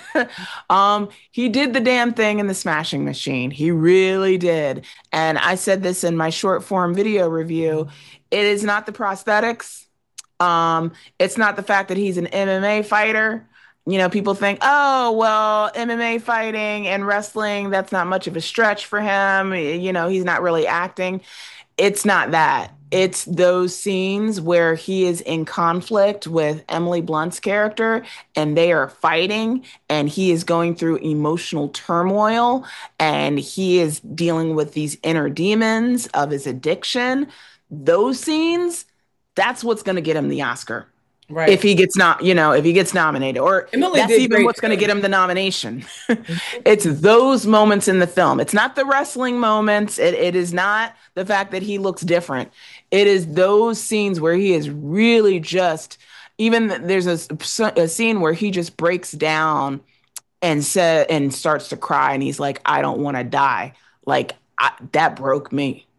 um, he did the damn thing in the Smashing Machine. He really did. And I said this in my short form video review. It is not the prosthetics. Um, it's not the fact that he's an M M A fighter. You know, people think, oh, well, M M A fighting and wrestling, that's not much of a stretch for him. You know, he's not really acting. It's not that. It's those scenes where he is in conflict with Emily Blunt's character and they are fighting and he is going through emotional turmoil and he is dealing with these inner demons of his addiction. Those scenes, that's what's going to get him the Oscar if Right. he gets not, you know, if he gets nominated, or Emily that's did even great what's going to get too. him the nomination. Mhm. It's those moments in the film. It's not the wrestling moments. It, it is not the fact that he looks different. It is those scenes where he is really just, even there's a, a scene where he just breaks down and said and starts to cry and he's like, I don't want to die. Like I, that broke me.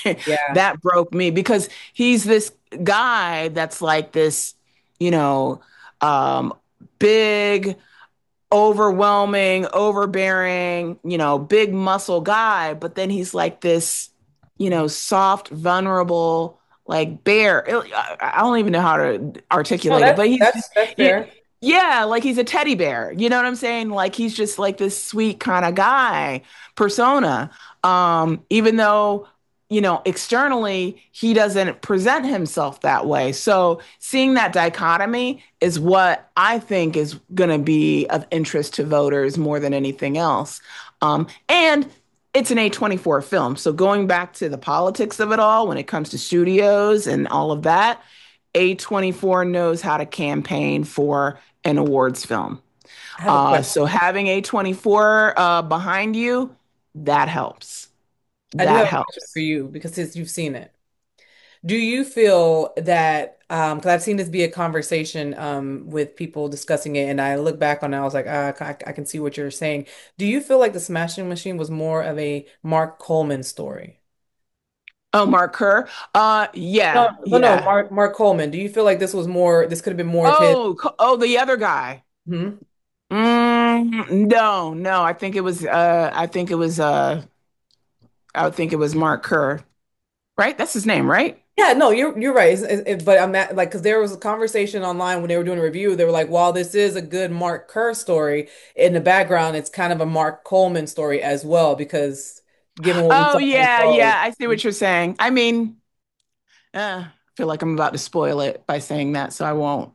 Yeah. That broke me because he's this guy that's like this, you know, um, big, overwhelming, overbearing, you know, big muscle guy, but then he's like this, you know, soft, vulnerable, like bear. It- I I don't even know how to No, articulate it, that's but he's just, that's that's yeah, fair. yeah, like he's a teddy bear. You know what I'm saying? Like he's just like this sweet kind of guy persona. Um, even though, you know, externally he doesn't present himself that way. So seeing that dichotomy is what I think is going to be of interest to voters more than anything else. Um, and it's an A twenty-four film. So going back to the politics of it all, when it comes to studios and all of that, A twenty-four knows how to campaign for an awards film. I have a Uh, question. so having A twenty-four uh, behind you, that helps. I do That have a question for helps. you because since you've seen it. Do you feel that, um, because I've seen this be a conversation um with people discussing it, and I look back on it, I was like, ah, I, I can see what you're saying. Do you feel like the Smashing Machine was more of a Mark Coleman story? Oh, Mark Kerr. Uh, No, yeah, no, no, yeah. Mark Mark Coleman. Do you feel like this was more, this could have been more of his? Oh, co- oh, the other guy. Hmm. Mm, no, no. I think it was. Uh, I think it was. Uh, I would think it was Mark Kerr. Right? That's his name, right? Yeah, no, you're you're right. It's, it's, it- but I'm at, like, because there was a conversation online when they were doing a review. They were like, while this is a good Mark Kerr story, in the background, it's kind of a Mark Coleman story as well, because given what we Oh, saw in yeah, Charles. yeah. I see what you're saying. I mean, uh, I feel like I'm about to spoil it by saying that, so I won't.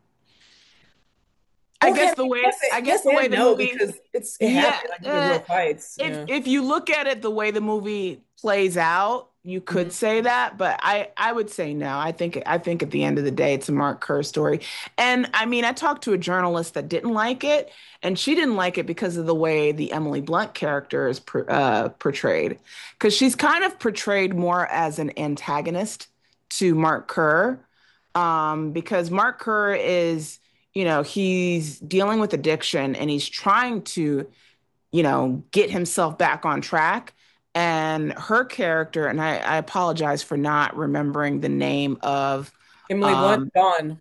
I Okay, I guess mean, the way yes, I guess yes the way and the no, movie, because it's it yeah, happened. Like, these are uh, real fights. if Yeah. if you look at it the way the movie plays out, you could Mhm. say that, but I I would say no. I think I think at the end of the day, it's a Mark Kerr story. And I mean, I talked to a journalist that didn't like it, and she didn't like it because of the way the Emily Blunt character is per, uh, portrayed, because she's kind of portrayed more as an antagonist to Mark Kerr, um, because Mark Kerr is, you know, he's dealing with addiction and he's trying to, you know, get himself back on track. And her character, and I, I apologize for not remembering the name of Emily Blunt, um Dawn,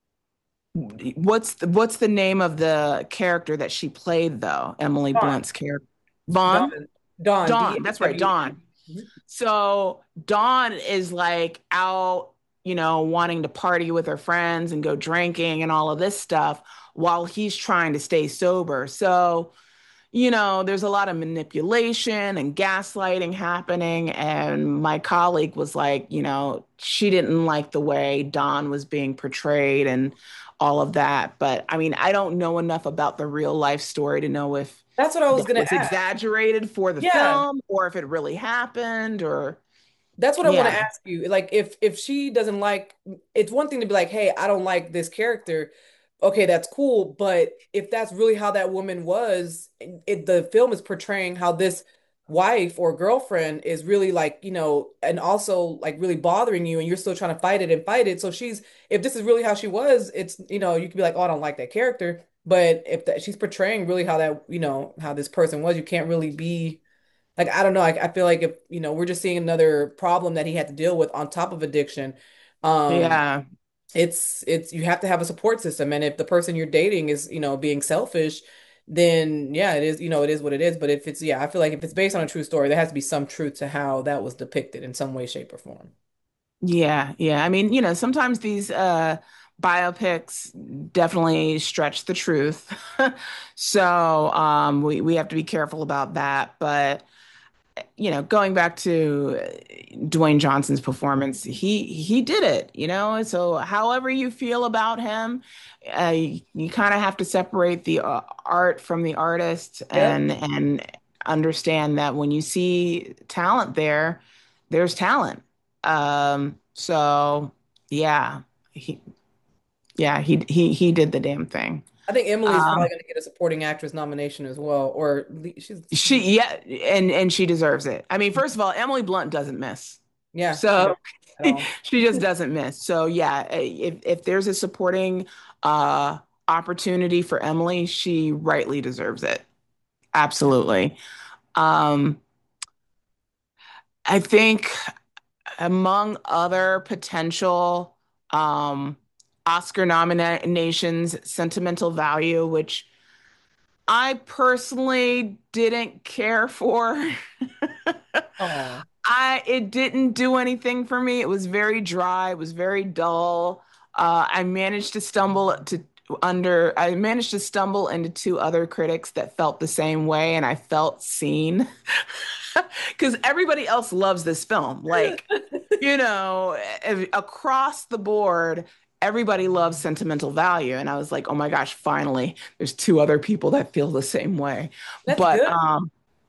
what's the, what's the name of the character that she played though? Emily Dawn, Blunt's character. Vaughn? Dawn, Dawn, Dawn, that's right, D A W N. Dawn. So Dawn is like out, you know, wanting to party with her friends and go drinking and all of this stuff while he's trying to stay sober. So, you know, there's a lot of manipulation and gaslighting happening. And my colleague was like, you know, she didn't like the way Dawn was being portrayed and all of that. But I mean, I don't know enough about the real life story to know if That's what I was that gonna was ask. exaggerated for the Yeah. film or if it really happened or That's what I want to yeah. ask you. Like, if if she doesn't like, it's one thing to be like, "Hey, I don't like this character." Okay, that's cool. But if that's really how that woman was, it, the film is portraying how this wife or girlfriend is really, like, you know, and also like really bothering you, and you're still trying to fight it and fight it. So she's, if this is really how she was, it's, you know, you could be like, "Oh, I don't like that character." But if that she's portraying really how that, you know, how this person was, you can't really be like, I don't know. I, I feel like, if, you know, we're just seeing another problem that he had to deal with on top of addiction. Um, Yeah. it's it's you have to have a support system. And if the person you're dating is, you know, being selfish, then yeah, it is, you know, it is what it is. But if it's, yeah, I feel like if it's based on a true story, there has to be some truth to how that was depicted in some way, shape, or form. Yeah, yeah. I mean, you know, sometimes these uh biopics definitely stretch the truth. So, um we we have to be careful about that, but you know, going back to Dwayne Johnson's performance, he he did it, you know. So, however you feel about him, uh, you, you kind of have to separate the uh, art from the artist, Yep. and and understand that when you see talent there, there's talent. Um, so yeah, he yeah he he he did the damn thing. I think Emily is probably Um, going to get a supporting actress nomination as well. Or le- she's, she's she yeah, and and she deserves it. I mean, first of all, Emily Blunt doesn't miss. yeah, she So does at all. she just doesn't miss. So yeah, if if there's a supporting uh opportunity for Emily, she rightly deserves it. Absolutely. Um, I think among other potential um, Oscar nominations, Sentimental Value, which I personally didn't care for. Oh, I it didn't do anything for me. It was very dry. It was very dull. Uh, I managed to stumble to under I managed to stumble into two other critics that felt the same way, and I felt seen because everybody else loves this film. Like, you know, ev- across the board, everybody loves Sentimental Value, and I was like, oh my gosh, finally, there's two other people that feel the same way. that's But good. um,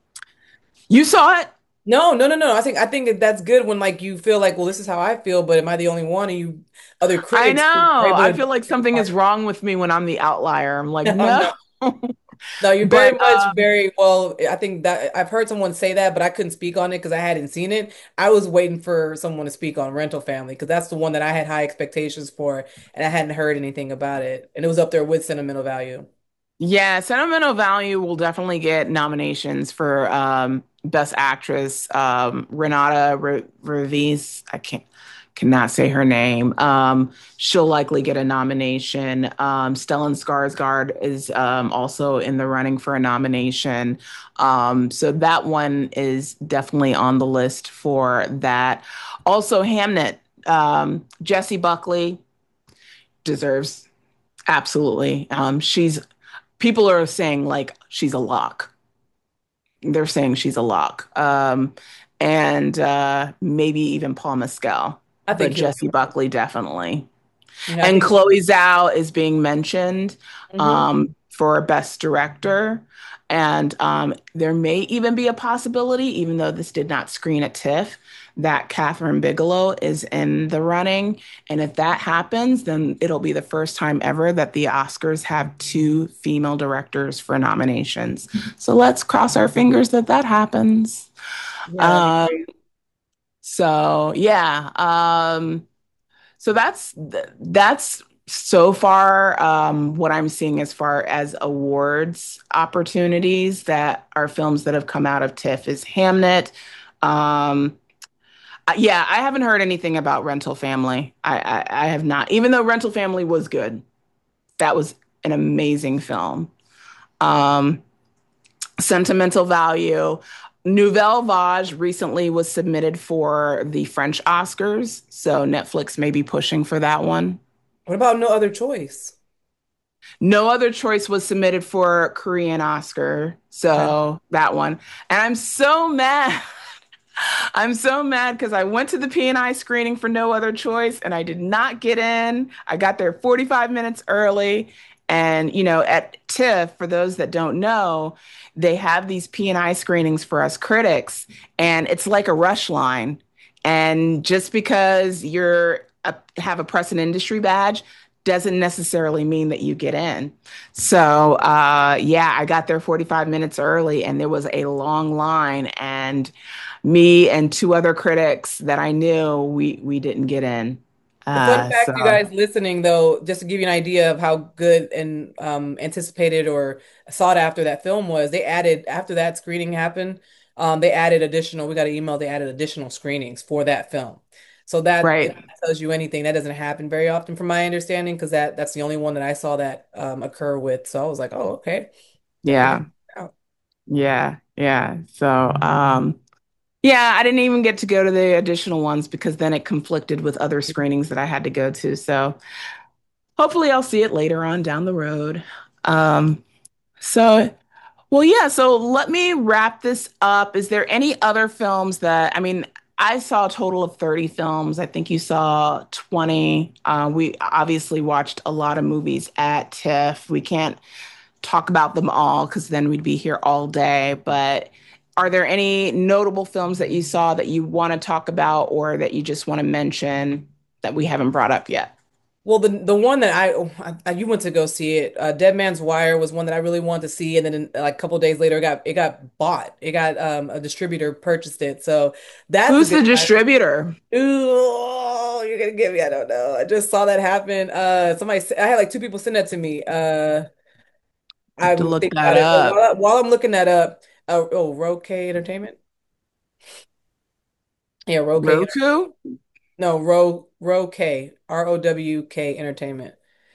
you saw it. No, no, no, no. I think I think that that's good when like you feel like, well, this is how I feel, but am I the only one? And you, other I critics are know. able I to feel like something is wrong with me when I'm the outlier. I'm like, no, no. no. No, you're very But much uh, very well. I think that I've heard someone say that, but I couldn't speak on it because I hadn't seen it. I was waiting for someone to speak on Rental Family because that's the one that I had high expectations for, and I hadn't heard anything about it, and it was up there with Sentimental Value. yeah, Sentimental Value will definitely get nominations for um, Best Actress. Um, Renata Re Revis, I can't cannot say her name. Um, she'll likely get a nomination. Um, Stellan Skarsgård is um, also in the running for a nomination. Um, so that one is definitely on the list for that. Also, Hamnet, um, Jessie Buckley deserves absolutely. Um, she's people are saying like she's a lock. They're saying she's a lock. Um, and uh, maybe even Paul Mescal, I but think he'll. Jesse Buckley definitely. Yeah, I And think. Chloe Zhao is being mentioned Mhm. um, for Best Director. And um, there may even be a possibility, even though this did not screen at TIFF, that Catherine Bigelow is in the running. And if that happens, then it'll be the first time ever that the Oscars have two female directors for nominations. So let's cross our fingers that that happens. Yeah, that'd be Um, great. so yeah. Um, so that's that's so far um, what I'm seeing as far as awards opportunities that are films that have come out of TIFF is Hamnet. Um, uh, yeah, I haven't heard anything about Rental Family. I, I, I have not, even though Rental Family was good. That was an amazing film. Um, Sentimental Value. Nouvelle Vague recently was submitted for the French Oscars, so Netflix may be pushing for that one. What about No Other Choice? No Other Choice was submitted for Korean Oscar, Okay. so that one. And I'm so mad. I'm so mad because I went to the P and I screening for No Other Choice and I did not get in. I got there forty-five minutes early. And, you know, at TIFF, for those that don't know, they have these P and I screenings for us critics, and it's like a rush line. And just because you're a, have a press and industry badge doesn't necessarily mean that you get in. So, uh, yeah, I got there forty-five minutes early and there was a long line, and me and two other critics that I knew, we we didn't get in. A fun Uh, so fact, you guys listening though, just to give you an idea of how good and um, anticipated or sought after that film was, they added after that screening happened, um, they added additional. We got an email. They added additional screenings for that film. So that if right, that tells you anything, that doesn't happen very often, from my understanding, because that that's the only one that I saw that um, occur with. So I was like, oh, okay, definitely yeah, check it out. yeah, yeah. So um, yeah, I didn't even get to go to the additional ones because then it conflicted with other screenings that I had to go to. So hopefully, I'll see it later on down the road. Um, so Well, yeah, so let me wrap this up. Is there any other films that, I mean, I saw a total of thirty films. I think you saw twenty. Uh, we obviously watched a lot of movies at TIFF. We can't talk about them all because then we'd be here all day. But are there any notable films that you saw that you want to talk about or that you just want to mention that we haven't brought up yet? Well, the the one that I, oh, I you went to go see it, uh, Dead Man's Wire was one that I really wanted to see, and then like a couple days later, it got it got bought. It got um a distributor purchased it, so that's a Who's good the sign. distributor? Ooh, oh, you're gonna give me, I don't know. I just saw that happen. Uh, somebody, s- I had like two people send that to me. Uh, I have to I'm look thinking that about it, but up. while, I- while I'm looking that up, uh, oh, Roque Entertainment. Yeah, Row K. Roku? No, Row Row K. R O W K Entertainment.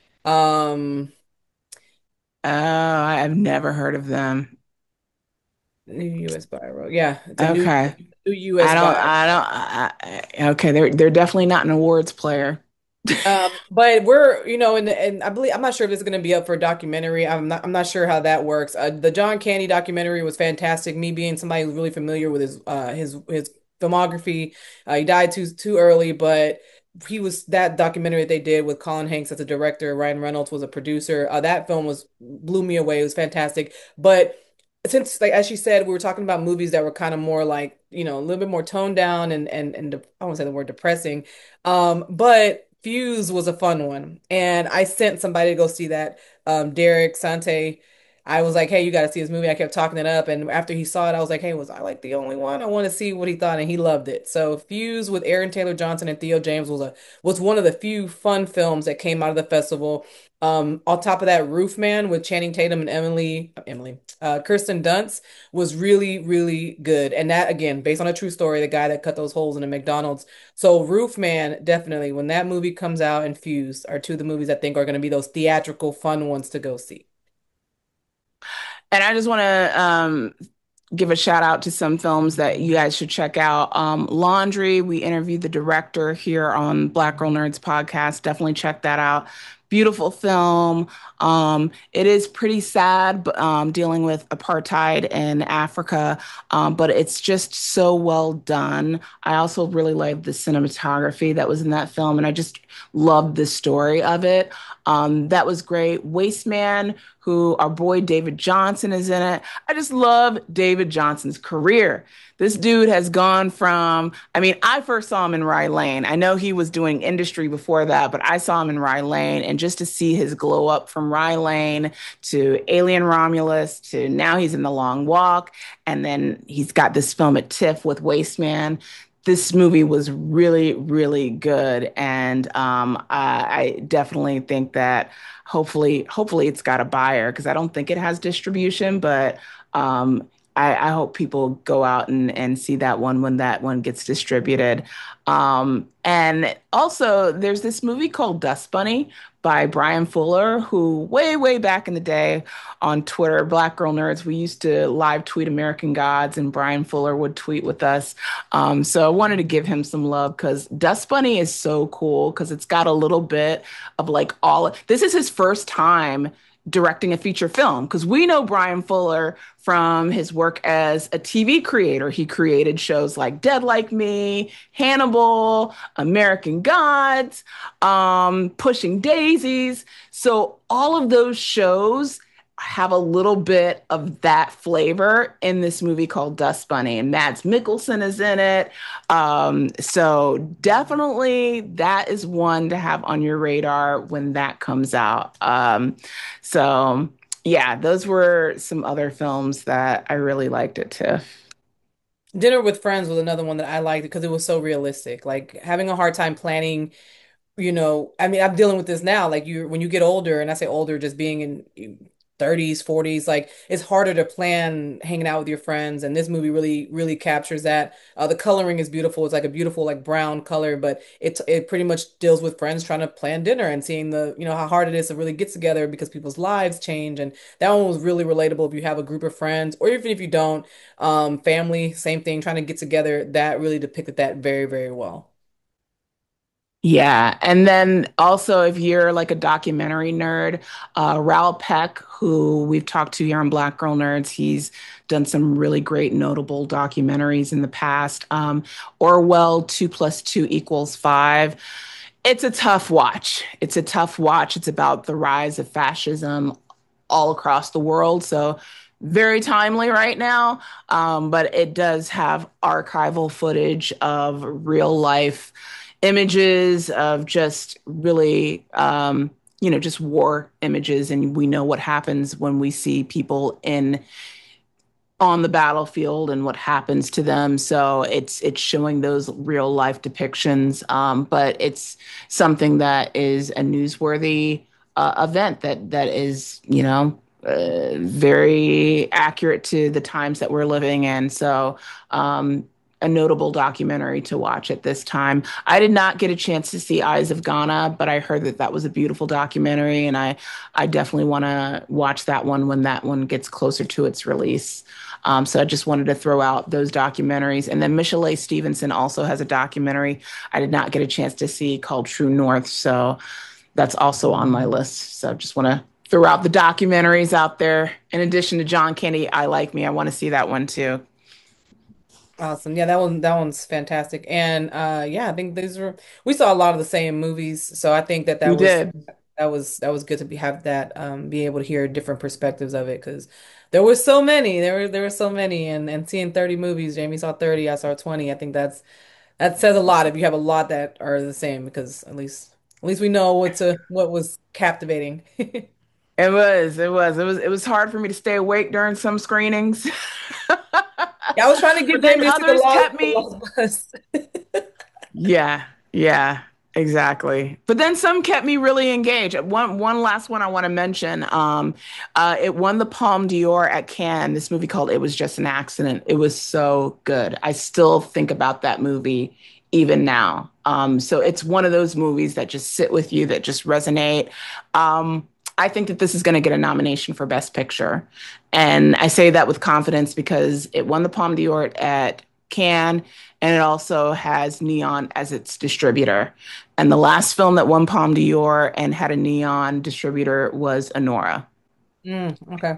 Um, Oh, I've never heard of them. New U S buy Row. Yeah, it's a new Okay. new U S I don't, buy. I don't, I, I, okay. They're, they're definitely not an awards player. Um, but we're, you know, and and I believe I'm not sure if it's going to be up for a documentary. I'm not I'm not sure how that works. Uh, the John Candy documentary was fantastic. Me being somebody who's really familiar with his uh his his filmography, uh, he died too too early, but he was that documentary that they did with Colin Hanks as a director. Ryan Reynolds was a producer. Uh, that film was blew me away. It was fantastic. But since, like as she said, we were talking about movies that were kind of more like, you know, a little bit more toned down and and and de- I won't say the word depressing. Um, but Fuse was a fun one, and I sent somebody to go see that. Um, Derek Sante. I was like, "Hey, you got to see this movie." I kept talking it up, and after he saw it, I was like, "Hey, was I like the only one? I want to see what he thought," and he loved it. So, Fuse with Aaron Taylor Johnson and Theo James was a was one of the few fun films that came out of the festival. Um, on top of that, Roof Man with Channing Tatum and Emily Emily uh, Kirsten Dunst was really really good, and that again based on a true story. The guy that cut those holes in the McDonald's, so Roof Man, definitely, when that movie comes out, and Fuse are two of the movies I think are going to be those theatrical fun ones to go see. And I just want to um, give a shout out to some films that you guys should check out. Um, Laundry, we interviewed the director here on Black Girl Nerds podcast. Definitely check that out. Beautiful film. Um, it is pretty sad, but um, dealing with apartheid in Africa, um, but it's just so well done. I also really liked the cinematography that was in that film, and I just loved the story of it. Um, that was great. Wasteman, who our boy David Johnson is in it. I just love David Johnson's career. This dude has gone from, I mean, I first saw him in Rye Lane. I know he was doing industry before that, but I saw him in Rye Lane. And just to see his glow up from Rye Lane to Alien Romulus to now he's in The Long Walk. And then he's got this film at TIFF with Wasteman. This movie was really, really good. And um, I, I definitely think that hopefully, hopefully it's got a buyer because I don't think it has distribution, but um, I, I hope people go out and, and see that one when that one gets distributed. Um, and also, there's this movie called Dust Bunny by Brian Fuller, who way, way back in the day on Twitter, Black Girl Nerds, we used to live tweet American Gods, and Brian Fuller would tweet with us. Um, so I wanted to give him some love because Dust Bunny is so cool because it's got a little bit of like all. This is his first time directing a feature film because we know Brian Fuller from his work as a T V creator. He created shows like Dead Like Me, Hannibal, American Gods, um, Pushing Daisies. So all of those shows have a little bit of that flavor in this movie called Dust Bunny, and Mads Mikkelsen is in it. Um, so definitely that is one to have on your radar when that comes out. Um, so yeah, those were some other films that I really liked at TIFF. Dinner with Friends was another one that I liked because it was so realistic. Like having a hard time planning, you know, I mean, I'm dealing with this now. Like you, when you get older, and I say older, just being in thirties, forties, like it's harder to plan hanging out with your friends. And this movie really, really captures that. Uh, the coloring is beautiful. It's like a beautiful, like brown color, but it it pretty much deals with friends trying to plan dinner and seeing the, you know, how hard it is to really get together because people's lives change. And that one was really relatable if you have a group of friends, or even if you don't, um, family, same thing, trying to get together. That really depicted that very, very well. Yeah. And then also, if you're like a documentary nerd, uh, Raoul Peck, who we've talked to here on Black Girl Nerds, he's done some really great, notable documentaries in the past. Um, Orwell, two plus two equals five. It's a tough watch. It's a tough watch. It's about the rise of fascism all across the world. So, very timely right now. Um, but it does have archival footage of real life images of just really, um, you know, just war images. And we know what happens when we see people in on the battlefield and what happens to them. So it's it's showing those real life depictions, um, but it's something that is a newsworthy uh, event that that is, you know, uh, very accurate to the times that we're living in. So um, a notable documentary to watch at this time. I did not get a chance to see Eyes of Ghana, but I heard that that was a beautiful documentary, and I, I definitely want to watch that one when that one gets closer to its release. Um, so I just wanted to throw out those documentaries. And then Michelle Stevenson also has a documentary I did not get a chance to see called True North. So that's also on my list. So just want to throw out the documentaries out there. In addition to John Candy, I Like Me. I want to see that one too. Awesome. Yeah, that one that one's fantastic. And uh yeah, I think these were we saw a lot of the same movies. So I think that We that was did. that was that was good to be have that um be able to hear different perspectives of it because there were so many. There were there were so many and and seeing thirty movies, Jamie saw thirty, I saw twenty. I think that's that says a lot if you have a lot that are the same because at least at least we know what to what was captivating. It was, it was, it was, it was hard for me to stay awake during some screenings. Yeah, I was trying to get But then Jamie to see the others Lost, kept the me. Lost Bus. Yeah, yeah, exactly. But then some kept me really engaged. One one last one I want to mention. Um, uh, it won the Palme d'Or at Cannes. This movie called It Was Just an Accident. It was so good. I still think about that movie even now. Um, so it's one of those movies that just sit with you, that just resonate. Um, I think that this is going to get a nomination for Best Picture. And I say that with confidence because it won the Palme d'Or at Cannes, and it also has Neon as its distributor. And the last film that won Palme d'Or and had a Neon distributor was Anora. Mm, okay.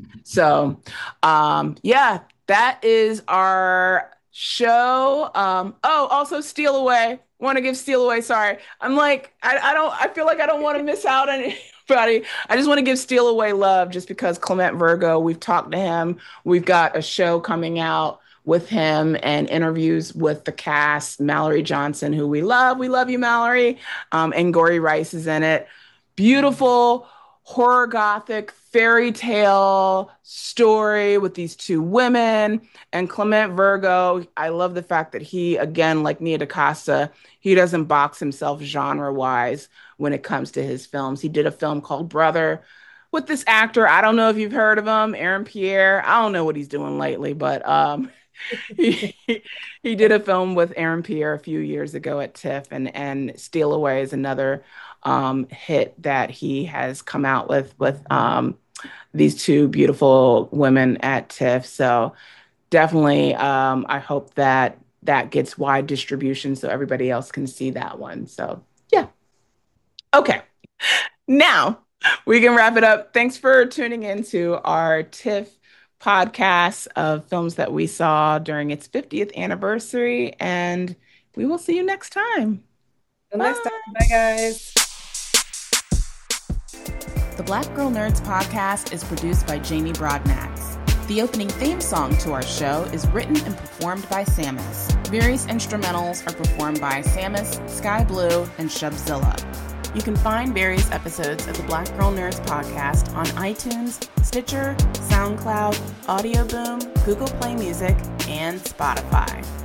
So, um, yeah, that is our show. Um, oh, also Steal Away. Want to give Steal Away. Sorry, I'm like I, I don't. I feel like I don't want to miss out on anybody. I just want to give Steal Away love, just because Clement Virgo. We've talked to him. We've got a show coming out with him and interviews with the cast. Mallory Johnson, who we love. We love you, Mallory. Um, and Gory Rice is in it. Beautiful horror gothic fairy tale story with these two women and Clement Virgo. I love the fact that he, again, like Nia DaCosta, he doesn't box himself genre wise when it comes to his films. He did a film called Brother with this actor. I don't know if you've heard of him, Aaron Pierre. I don't know what he's doing lately, but um, he, he did a film with Aaron Pierre a few years ago at TIFF, and and Steal Away is another um, hit that he has come out with with um, these two beautiful women at TIFF. So definitely, um, I hope that that gets wide distribution so everybody else can see that one. So yeah, okay. Now we can wrap it up. Thanks for tuning into our TIFF podcast of films that we saw during its fiftieth anniversary, and we will see you next time. Till next time. Bye. Bye, guys. The Black Girl Nerds podcast is produced by Jamie Broadnax. The opening theme song to our show is written and performed by Samus. Various instrumentals are performed by Samus, Sky Blue, and Shubzilla. You can find various episodes of the Black Girl Nerds podcast on iTunes, Stitcher, SoundCloud, Audio Boom, Google Play Music, and Spotify.